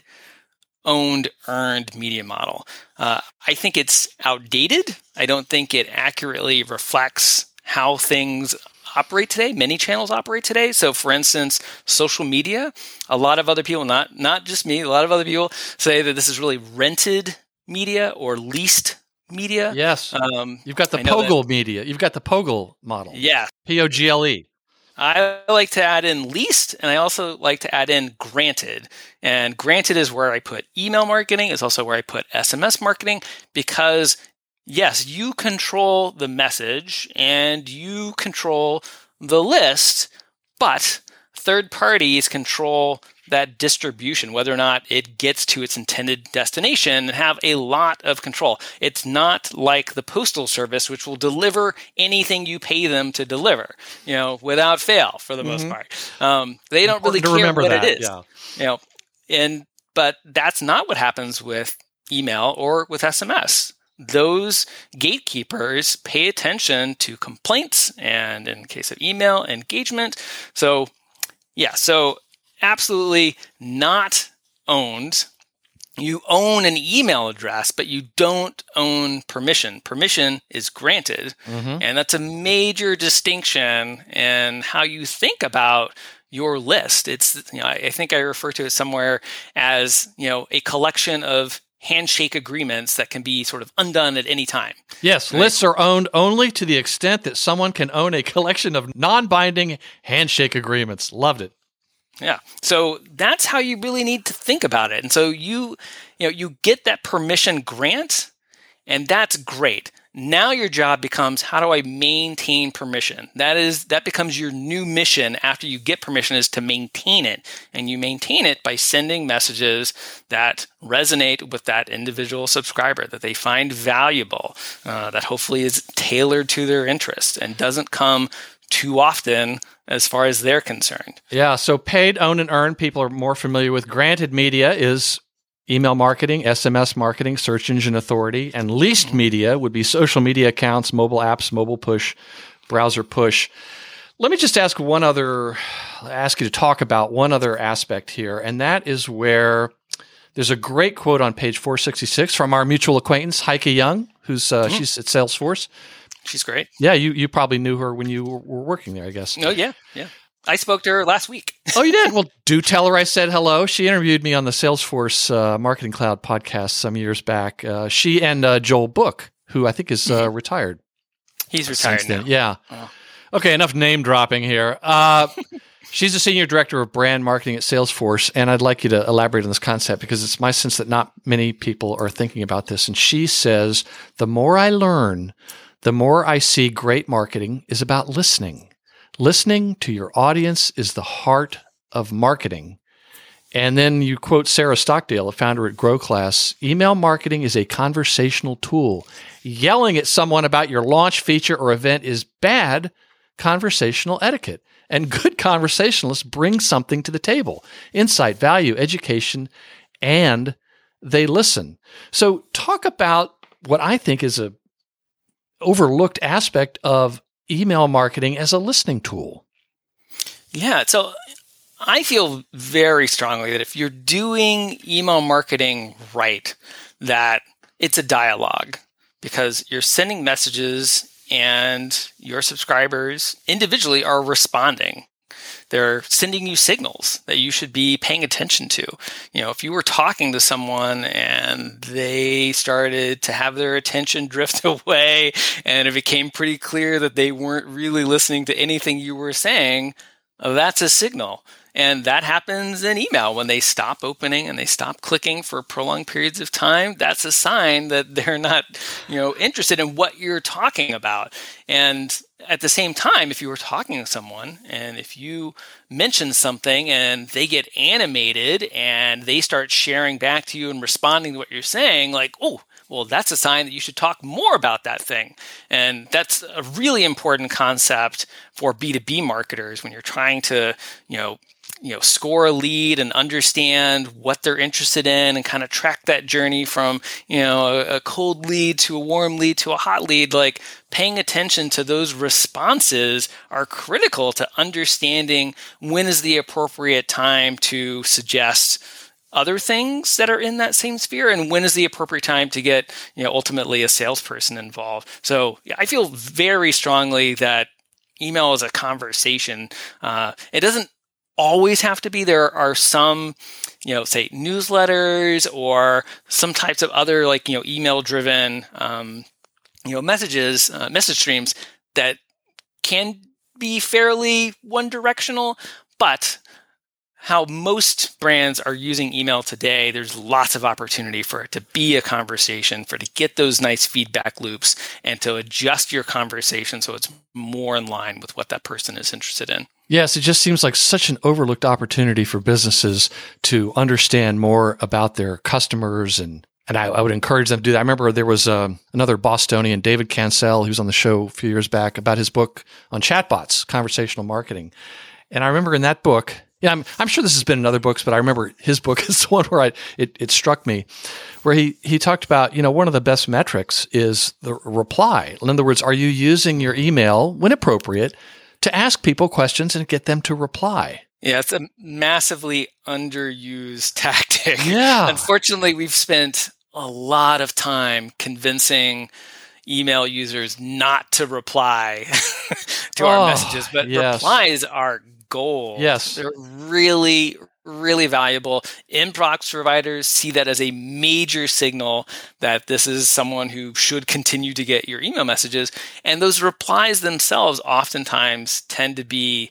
owned, earned media model. Uh, I think it's outdated. I don't think it accurately reflects how things operate today. Many channels operate today. So, for instance, social media. A lot of other people, not not just me, a lot of other people say that this is really rented media or leased media. Yes. Um, You've got the I know Pogle that- media. You've got the Pogle model. Yeah. P O G L E. I like to add in leased, and I also like to add in granted. And granted is where I put email marketing. It's also where I put S M S marketing because, yes, you control the message and you control the list, but third parties control that distribution, whether or not it gets to its intended destination, and have a lot of control. It's not like the Postal Service, which will deliver anything you pay them to deliver, you know, without fail for the mm-hmm. most part. Um, they don't Important really care what that. it is, yeah. you know, and but that's not what happens with email or with S M S. Those gatekeepers pay attention to complaints and, in case of email, engagement. So, yeah, so absolutely not owned. You own an email address, but you don't own permission. Permission is granted, mm-hmm. and that's a major distinction in how you think about your list. It's, you know, I think I refer to it somewhere as, you know, a collection of handshake agreements that can be sort of undone at any time. Yes, right? Lists are owned only to the extent that someone can own a collection of non-binding handshake agreements. Loved it. Yeah. So that's how you really need to think about it. And so you, you know, you get that permission grant, and that's great. Now your job becomes, how do I maintain permission? That is, that becomes your new mission after you get permission, is to maintain it. And you maintain it by sending messages that resonate with that individual subscriber, that they find valuable, uh, that hopefully is tailored to their interest and doesn't come too often as far as they're concerned. Yeah, so paid, own, and earn, people are more familiar with. Granted media is email marketing, S M S marketing, search engine authority, and leased mm-hmm. media would be social media accounts, mobile apps, mobile push, browser push. Let me just ask one other, ask you to talk about one other aspect here, and that is where there's a great quote on page four sixty-six from our mutual acquaintance, Heike Young, who's uh, mm-hmm. she's at Salesforce. She's great. Yeah, you you probably knew her when you were, were working there, I guess. Oh, yeah, yeah. I spoke to her last week. Oh, you did? Well, do tell her I said hello. She interviewed me on the Salesforce uh, Marketing Cloud podcast some years back. Uh, she and uh, Joel Book, who I think is uh, retired. He's retired now. Yeah. Oh. Okay, enough name dropping here. Uh, she's a senior director of brand marketing at Salesforce, and I'd like you to elaborate on this concept because it's my sense that not many people are thinking about this. And she says, the more I learn, the more I see great marketing is about listening. Listening to your audience is the heart of marketing. And then you quote Sarah Stockdale, a founder at GrowClass, email marketing is a conversational tool. Yelling at someone about your launch feature or event is bad conversational etiquette. And good conversationalists bring something to the table: insight, value, education, and they listen. So talk about what I think is a overlooked aspect of email marketing as a listening tool. Yeah. So I feel very strongly that if you're doing email marketing right, that it's a dialogue, because you're sending messages and your subscribers individually are responding. They're sending you signals that you should be paying attention to. You know, if you were talking to someone and they started to have their attention drift away and it became pretty clear that they weren't really listening to anything you were saying, that's a signal. And that happens in email when they stop opening and they stop clicking for prolonged periods of time. That's a sign that they're not, you know, interested in what you're talking about. And at the same time, if you were talking to someone and if you mention something and they get animated and they start sharing back to you and responding to what you're saying, like, oh, well, that's a sign that you should talk more about that thing. And that's a really important concept for B two B marketers when you're trying to, you know, you know, score a lead and understand what they're interested in and kind of track that journey from, you know, a, a cold lead to a warm lead to a hot lead. Like, paying attention to those responses are critical to understanding when is the appropriate time to suggest other things that are in that same sphere and when is the appropriate time to get, you know, ultimately a salesperson involved. So yeah, I feel very strongly that email is a conversation. Uh, it doesn't always have to be. There are some, you know, say newsletters or some types of other, like, you know, email driven, um, you know, messages, uh, message streams that can be fairly one directional, but how most brands are using email today, there's lots of opportunity for it to be a conversation, for it to get those nice feedback loops and to adjust your conversation so it's more in line with what that person is interested in. Yes, it just seems like such an overlooked opportunity for businesses to understand more about their customers, and and I, I would encourage them to do that. I remember there was uh, another Bostonian, David Cancel, who was on the show a few years back about his book on chatbots, conversational marketing. And I remember in that book, yeah, I'm, I'm sure this has been in other books, but I remember his book is the one where I it, it struck me, where he he talked about, you know, one of the best metrics is the reply. In other words, are you using your email when appropriate to ask people questions and get them to reply? Yeah, it's a massively underused tactic. Yeah. Unfortunately, we've spent a lot of time convincing email users not to reply to oh, our messages, but yes. replies are gold. Yes. They're really, really valuable. Inbox providers see that as a major signal that this is someone who should continue to get your email messages. And those replies themselves oftentimes tend to be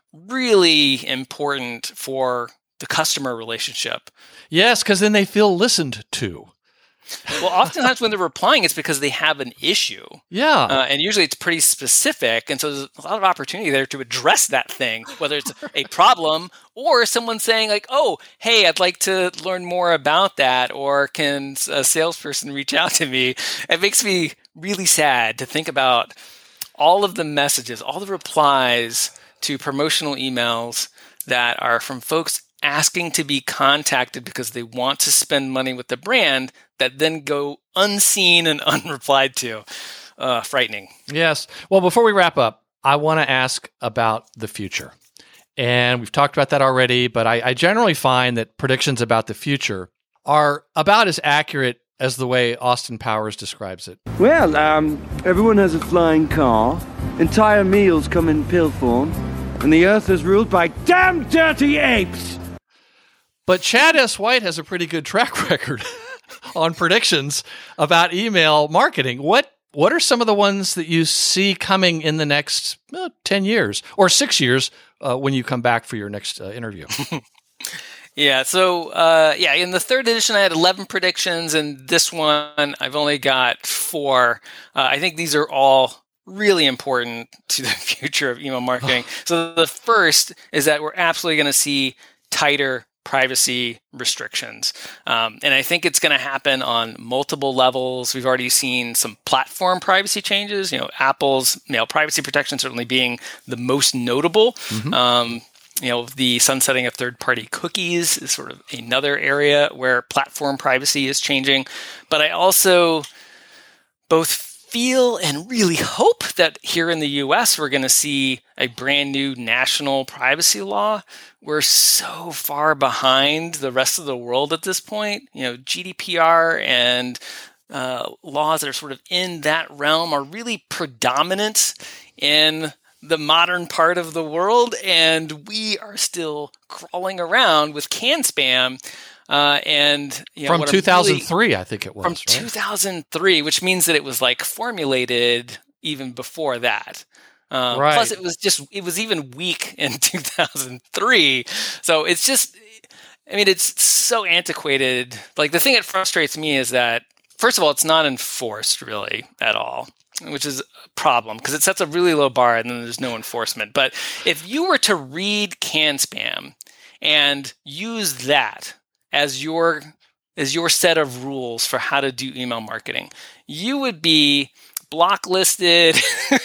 really important for the customer relationship. Yes, because then they feel listened to. Well, oftentimes when they're replying, it's because they have an issue. Yeah. Uh, and usually it's pretty specific. And so there's a lot of opportunity there to address that thing, whether it's a problem or someone saying like, oh, hey, I'd like to learn more about that. Or can a salesperson reach out to me? It makes me really sad to think about all of the messages, all the replies to promotional emails that are from folks asking to be contacted because they want to spend money with the brand that then go unseen and unreplied to. Uh, frightening. Yes. Well, before we wrap up, I want to ask about the future. And we've talked about that already, but I, I generally find that predictions about the future are about as accurate as the way Austin Powers describes it. Well, um, everyone has a flying car, entire meals come in pill form, and the earth is ruled by damn dirty apes! But Chad S. White has a pretty good track record on predictions about email marketing. What what are some of the ones that you see coming in the next uh, ten years or six years uh, when you come back for your next uh, interview? Yeah, so uh, yeah, in the third edition, I had eleven predictions, and this one, I've only got four. Uh, I think these are all really important to the future of email marketing. So the first is that we're absolutely going to see tighter privacy restrictions. Um, and I think it's going to happen on multiple levels. We've already seen some platform privacy changes, you know, Apple's mail privacy protection certainly being the most notable. Mm-hmm. Um, you know, the sunsetting of third-party cookies is sort of another area where platform privacy is changing. But I also both feel and really hope that here in the U S, we're going to see a brand new national privacy law. We're so far behind the rest of the world at this point. You know, G D P R and uh, laws that are sort of in that realm are really predominant in the modern part of the world, and we are still crawling around with can spam. Uh, and you know, from two thousand three, really, I think it was. From right? two thousand three, which means that it was like formulated even before that. Um, right. Plus, it was just it was even weak in two thousand three. So it's just, I mean, it's so antiquated. Like the thing that frustrates me is that, first of all, it's not enforced really at all, which is a problem because it sets a really low bar and then there's no enforcement. But if you were to read can spam and use that as your as your set of rules for how to do email marketing, you would be blocklisted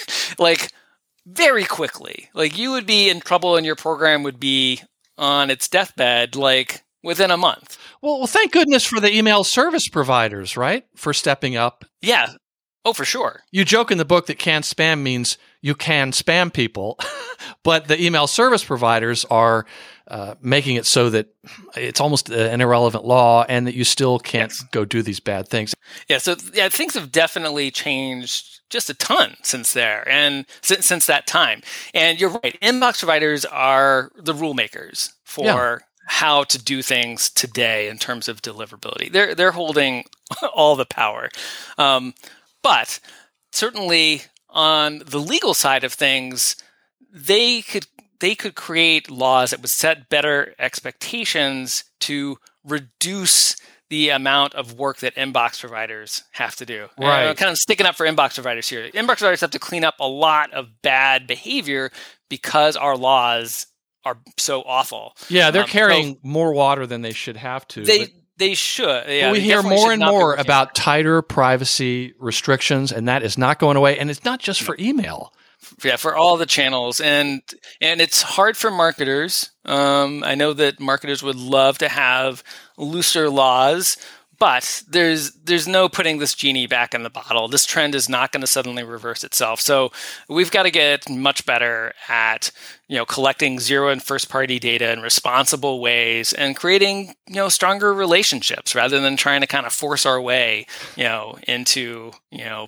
like very quickly. Like you would be in trouble and your program would be on its deathbed like within a month. Well, well, thank goodness for the email service providers, right? For stepping up. Yeah. Oh, for sure. You joke in the book that can spam means you can spam people, but the email service providers are uh, making it so that it's almost an irrelevant law and that you still can't yes. go do these bad things. Yeah, so yeah, things have definitely changed just a ton since there and since, since that time. And you're right, inbox providers are the rule makers for yeah. how to do things today in terms of deliverability. They're they're holding all the power. Um, but certainly on the legal side of things, they could they could create laws that would set better expectations to reduce the amount of work that inbox providers have to do. Right. And I'm kind of sticking up for inbox providers here. Inbox providers have to clean up a lot of bad behavior because our laws are so awful. Yeah, they're um, carrying so more water than they should have to. They but- They should. Yeah, we they hear more and more about out. tighter privacy restrictions, and that is not going away. And it's not just for email. Yeah, for all the channels, and and it's hard for marketers. Um, I know that marketers would love to have looser laws, but there's there's no putting this genie back in the bottle. This trend is not going to suddenly reverse itself. So we've got to get much better at you know collecting zero and first party data in responsible ways and creating you know stronger relationships rather than trying to kind of force our way you know into you know.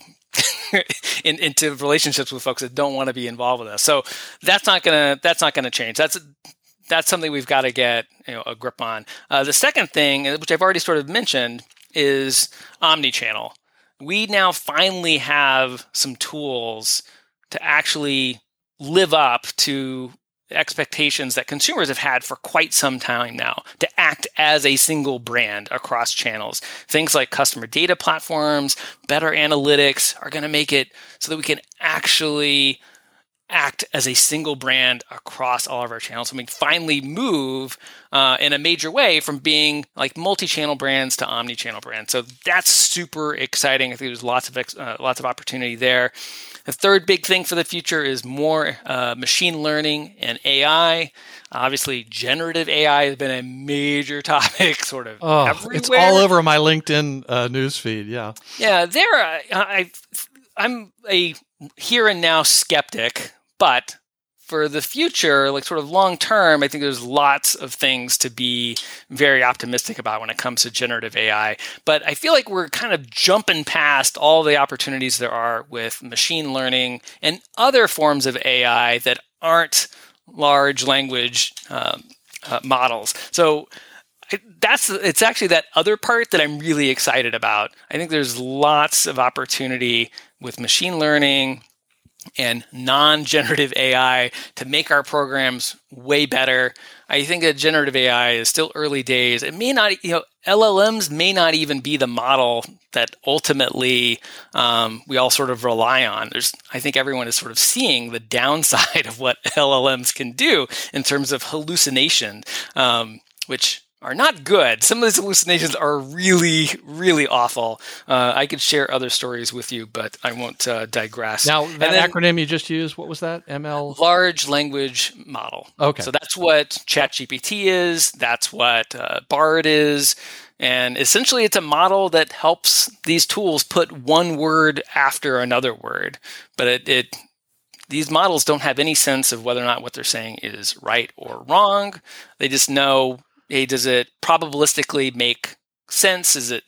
in, into relationships with folks that don't want to be involved with us. So that's not gonna that's not gonna change. That's that's something we've got to get you know a grip on. Uh, the second thing, which I've already sort of mentioned, is omnichannel. We now finally have some tools to actually live up to expectations that consumers have had for quite some time now to act as a single brand across channels. Things like customer data platforms, better analytics are going to make it so that we can actually act as a single brand across all of our channels. So we can finally move uh, in a major way from being like multi-channel brands to omni-channel brands. So that's super exciting. I think there's lots of ex- uh, lots of opportunity there. The third big thing for the future is more uh, machine learning and A I. Obviously, generative A I has been a major topic sort of oh, everywhere. It's all over my LinkedIn uh, newsfeed, yeah. Yeah, there. Uh, I, I'm a here and now skeptic, but for the future, like sort of long term, I think there's lots of things to be very optimistic about when it comes to generative A I. But I feel like we're kind of jumping past all the opportunities there are with machine learning and other forms of A I that aren't large language um, uh, models. So that's it's actually that other part that I'm really excited about. I think there's lots of opportunity with machine learning and non-generative A I to make our programs way better. I think that generative A I is still early days. It may not, you know, L L Ms may not even be the model that ultimately um, we all sort of rely on. There's, I think everyone is sort of seeing the downside of what L L Ms can do in terms of hallucination, um, which are not good. Some of these hallucinations are really, really awful. Uh, I could share other stories with you, but I won't uh, digress. Now, that then, acronym you just used, what was that? M L? Large Language Model. Okay. So that's what ChatGPT is. That's what uh, Bard is. And essentially, it's a model that helps these tools put one word after another word. But it, it these models don't have any sense of whether or not what they're saying is right or wrong. They just know, hey, does it probabilistically make sense? Is it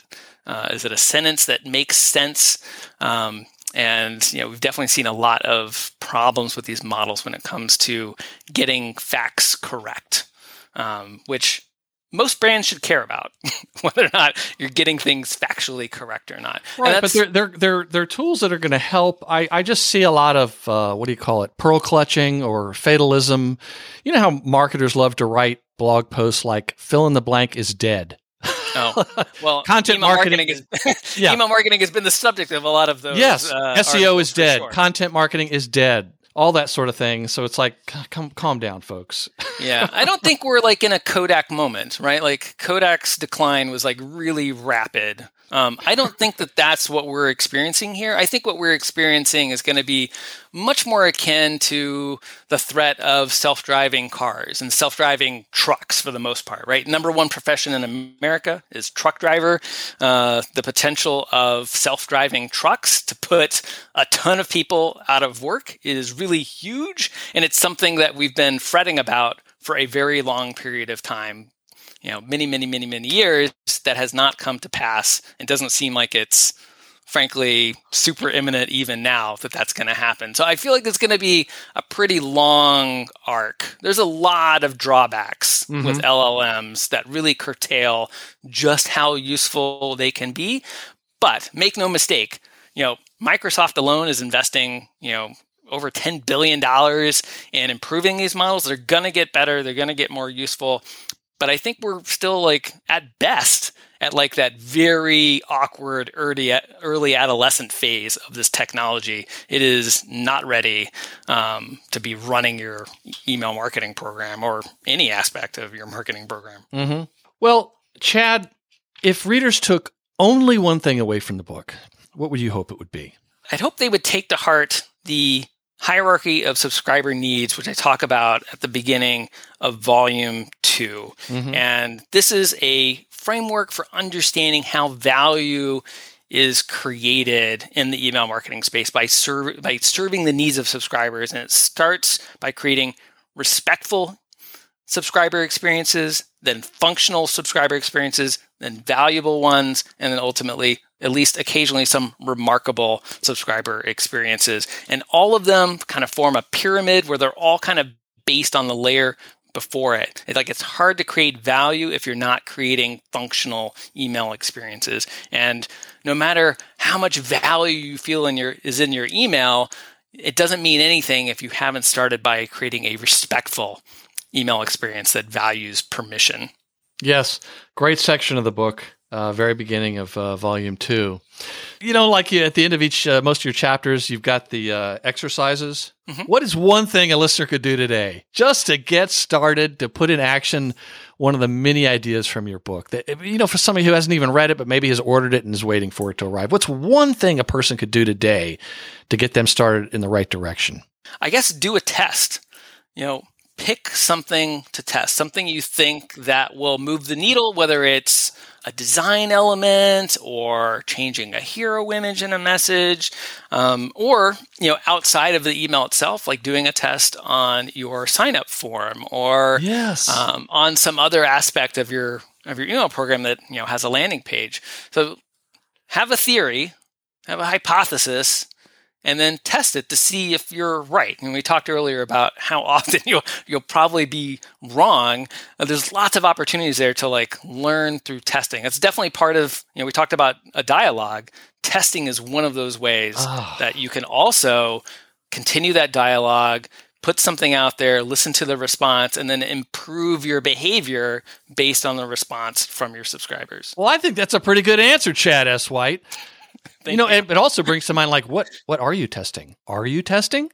Uh, is it a sentence that makes sense? Um, and you know, we've definitely seen a lot of problems with these models when it comes to getting facts correct, um, which most brands should care about, whether or not you're getting things factually correct or not. Right, but they're they're they're they're tools that are going to help. I, I just see a lot of uh, what do you call it, pearl clutching or fatalism. You know how marketers love to write blog posts like "fill in the blank is dead." Oh, well, content email marketing, marketing is yeah. email marketing has been the subject of a lot of those. Yes, uh, S E O is dead. Sure. Content marketing is dead. All that sort of thing. So it's like, come, calm down, folks. Yeah, I don't think we're like in a Kodak moment, right? Like Kodak's decline was like really rapid. Um, I don't think that that's what we're experiencing here. I think what we're experiencing is going to be much more akin to the threat of self-driving cars and self-driving trucks for the most part, right? Number one profession in America is truck driver. Uh, the potential of self-driving trucks to put a ton of people out of work is really huge. And it's something that we've been fretting about for a very long period of time. You know, many, many, many, many years that has not come to pass. It doesn't seem like it's, frankly, super imminent even now that that's going to happen. So I feel like it's going to be a pretty long arc. There's a lot of drawbacks mm-hmm. with L L Ms that really curtail just how useful they can be. But make no mistake, you know, Microsoft alone is investing, you know, over ten billion dollars in improving these models. They're going to get better. They're going to get more useful. But I think we're still like at best at like that very awkward early early adolescent phase of this technology. It is not ready um, to be running your email marketing program or any aspect of your marketing program. Mm-hmm. Well, Chad, if readers took only one thing away from the book, what would you hope it would be? I'd hope they would take to heart the hierarchy of subscriber needs, which I talk about at the beginning of volume two. Mm-hmm. And this is a framework for understanding how value is created in the email marketing space by, serv- by serving the needs of subscribers. And it starts by creating respectful subscriber experiences, then functional subscriber experiences, then valuable ones, and then ultimately, at least occasionally, some remarkable subscriber experiences. And all of them kind of form a pyramid where they're all kind of based on the layer before it. It's like it's hard to create value if you're not creating functional email experiences. And no matter how much value you feel in your is in your email, it doesn't mean anything if you haven't started by creating a respectful email experience that values permission. Yes, great section of the book, uh, very beginning of uh, volume two. You know, like you, at the end of each, uh, most of your chapters, you've got the uh, exercises. Mm-hmm. What is one thing a listener could do today just to get started, to put in action one of the many ideas from your book? That, you know, for somebody who hasn't even read it, but maybe has ordered it and is waiting for it to arrive. What's one thing a person could do today to get them started in the right direction? I guess do a test. You know, pick something to test, something you think that will move the needle, whether it's a design element or changing a hero image in a message, um, or, you know, outside of the email itself, like doing a test on your sign-up form or yes. um, on some other aspect of your of your email program that, you know, has a landing page. So have a theory, have a hypothesis, and then test it to see if you're right. And we talked earlier about how often you'll you'll probably be wrong. Uh, there's lots of opportunities there to like learn through testing. It's definitely part of, you know, we talked about a dialogue. Testing is one of those ways oh. that you can also continue that dialogue, put something out there, listen to the response, and then improve your behavior based on the response from your subscribers. Well, I think that's a pretty good answer, Chad S. White. Thank you know, you. It also brings to mind, like, what what are you testing? Are you testing?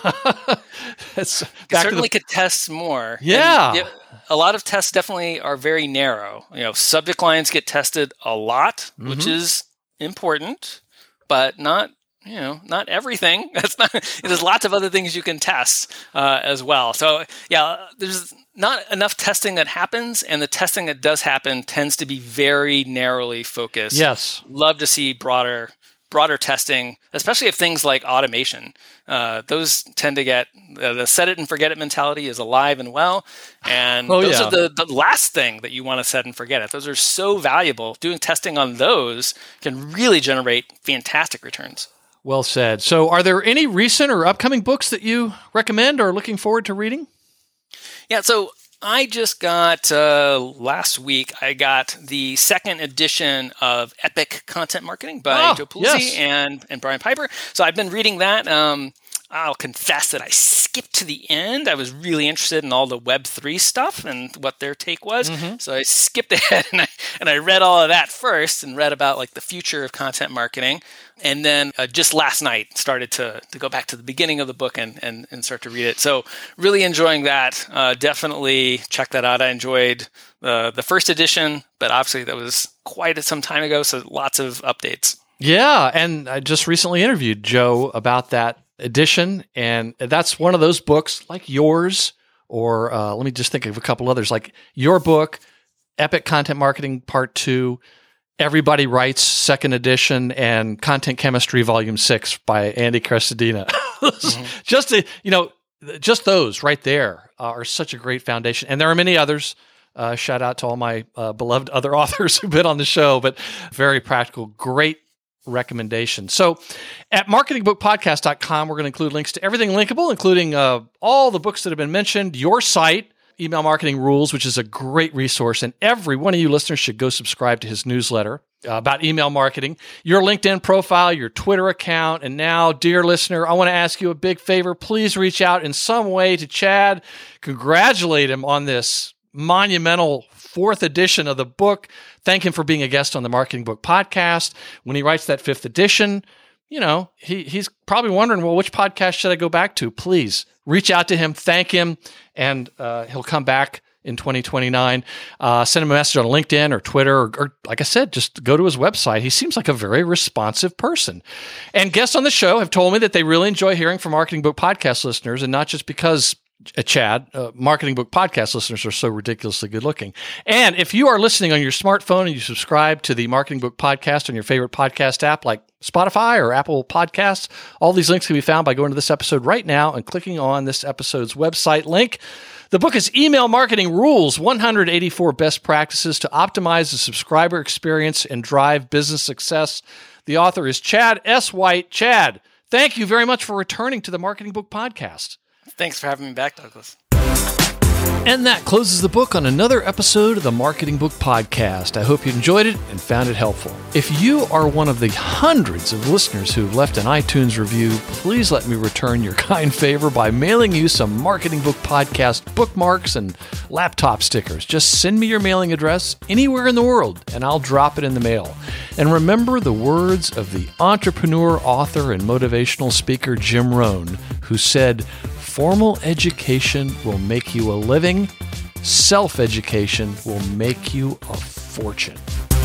That's back certainly to the... could test more. Yeah. And a lot of tests definitely are very narrow. You know, subject lines get tested a lot, mm-hmm. which is important, but not, you know, not everything. That's not. There's lots of other things you can test uh, as well. So, yeah, there's not enough testing that happens, and the testing that does happen tends to be very narrowly focused. Yes. Love to see broader broader testing, especially of things like automation. Uh, those tend to get, uh, the set it and forget it mentality is alive and well. And oh, those yeah. are the, the last thing that you want to set and forget it. Those are so valuable. Doing testing on those can really generate fantastic returns. Well said. So are there any recent or upcoming books that you recommend or are looking forward to reading? Yeah, so I just got, uh, last week, I got the second edition of Epic Content Marketing by oh, Joe Pulizzi yes. and, and Brian Piper. So I've been reading that. Um, I'll confess that I skipped to the end. I was really interested in all the Web three stuff and what their take was. Mm-hmm. So I skipped ahead and I, and I read all of that first and read about like the future of content marketing. And then uh, just last night started to to go back to the beginning of the book and, and, and start to read it. So really enjoying that. Uh, definitely check that out. I enjoyed uh, the first edition, but obviously that was quite some time ago. So lots of updates. Yeah. And I just recently interviewed Joe about that edition. And that's one of those books like yours, or uh, let me just think of a couple others, like your book, Epic Content Marketing Part Two, Everybody Writes Second Edition, and Content Chemistry Volume Six by Andy Crestodina. mm-hmm. Just to, you know, just those right there are such a great foundation. And there are many others. Uh, shout out to all my uh, beloved other authors who've been on the show, but very practical, great recommendation. So at marketing book podcast dot com, we're going to include links to everything linkable, including uh, all the books that have been mentioned, your site, Email Marketing Rules, which is a great resource. And every one of you listeners should go subscribe to his newsletter uh, about email marketing, your LinkedIn profile, your Twitter account. And now, dear listener, I want to ask you a big favor. Please reach out in some way to Chad. Congratulate him on this monumental fourth edition of the book. Thank him for being a guest on the Marketing Book Podcast. When he writes that fifth edition, you know, he he's probably wondering, well, which podcast should I go back to? Please reach out to him, thank him, and uh, he'll come back in twenty twenty-nine. Uh, send him a message on LinkedIn or Twitter, or, or like I said, just go to his website. He seems like a very responsive person. And guests on the show have told me that they really enjoy hearing from Marketing Book Podcast listeners, and not just because Uh, Chad, uh, Marketing Book Podcast listeners are so ridiculously good looking. And if you are listening on your smartphone and you subscribe to the Marketing Book Podcast on your favorite podcast app like Spotify or Apple Podcasts, all these links can be found by going to this episode right now and clicking on this episode's website link. The book is Email Marketing Rules, one hundred eighty-four Best Practices to Optimize the Subscriber Experience and Drive Business Success. The author is Chad S. White. Chad, thank you very much for returning to the Marketing Book Podcast. Thanks for having me back, Douglas. And that closes the book on another episode of the Marketing Book Podcast. I hope you enjoyed it and found it helpful. If you are one of the hundreds of listeners who've left an iTunes review, please let me return your kind favor by mailing you some Marketing Book Podcast bookmarks and laptop stickers. Just send me your mailing address anywhere in the world, and I'll drop it in the mail. And remember the words of the entrepreneur, author, and motivational speaker Jim Rohn, who said, "Formal education will make you a living. Self-education will make you a fortune."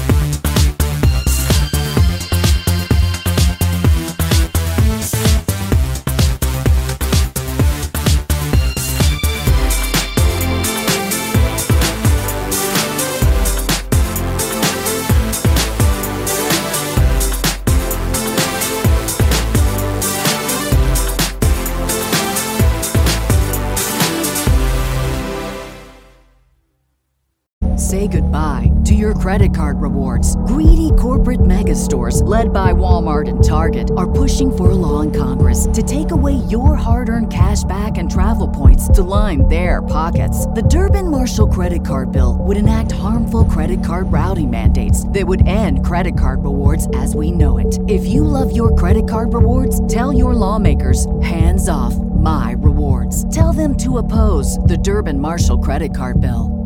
Say goodbye to your credit card rewards. Greedy corporate mega stores, led by Walmart and Target, are pushing for a law in Congress to take away your hard-earned cash back and travel points to line their pockets. The Durbin-Marshall credit card bill would enact harmful credit card routing mandates that would end credit card rewards as we know it. If you love your credit card rewards, tell your lawmakers, hands off my rewards. Tell them to oppose the Durbin-Marshall credit card bill.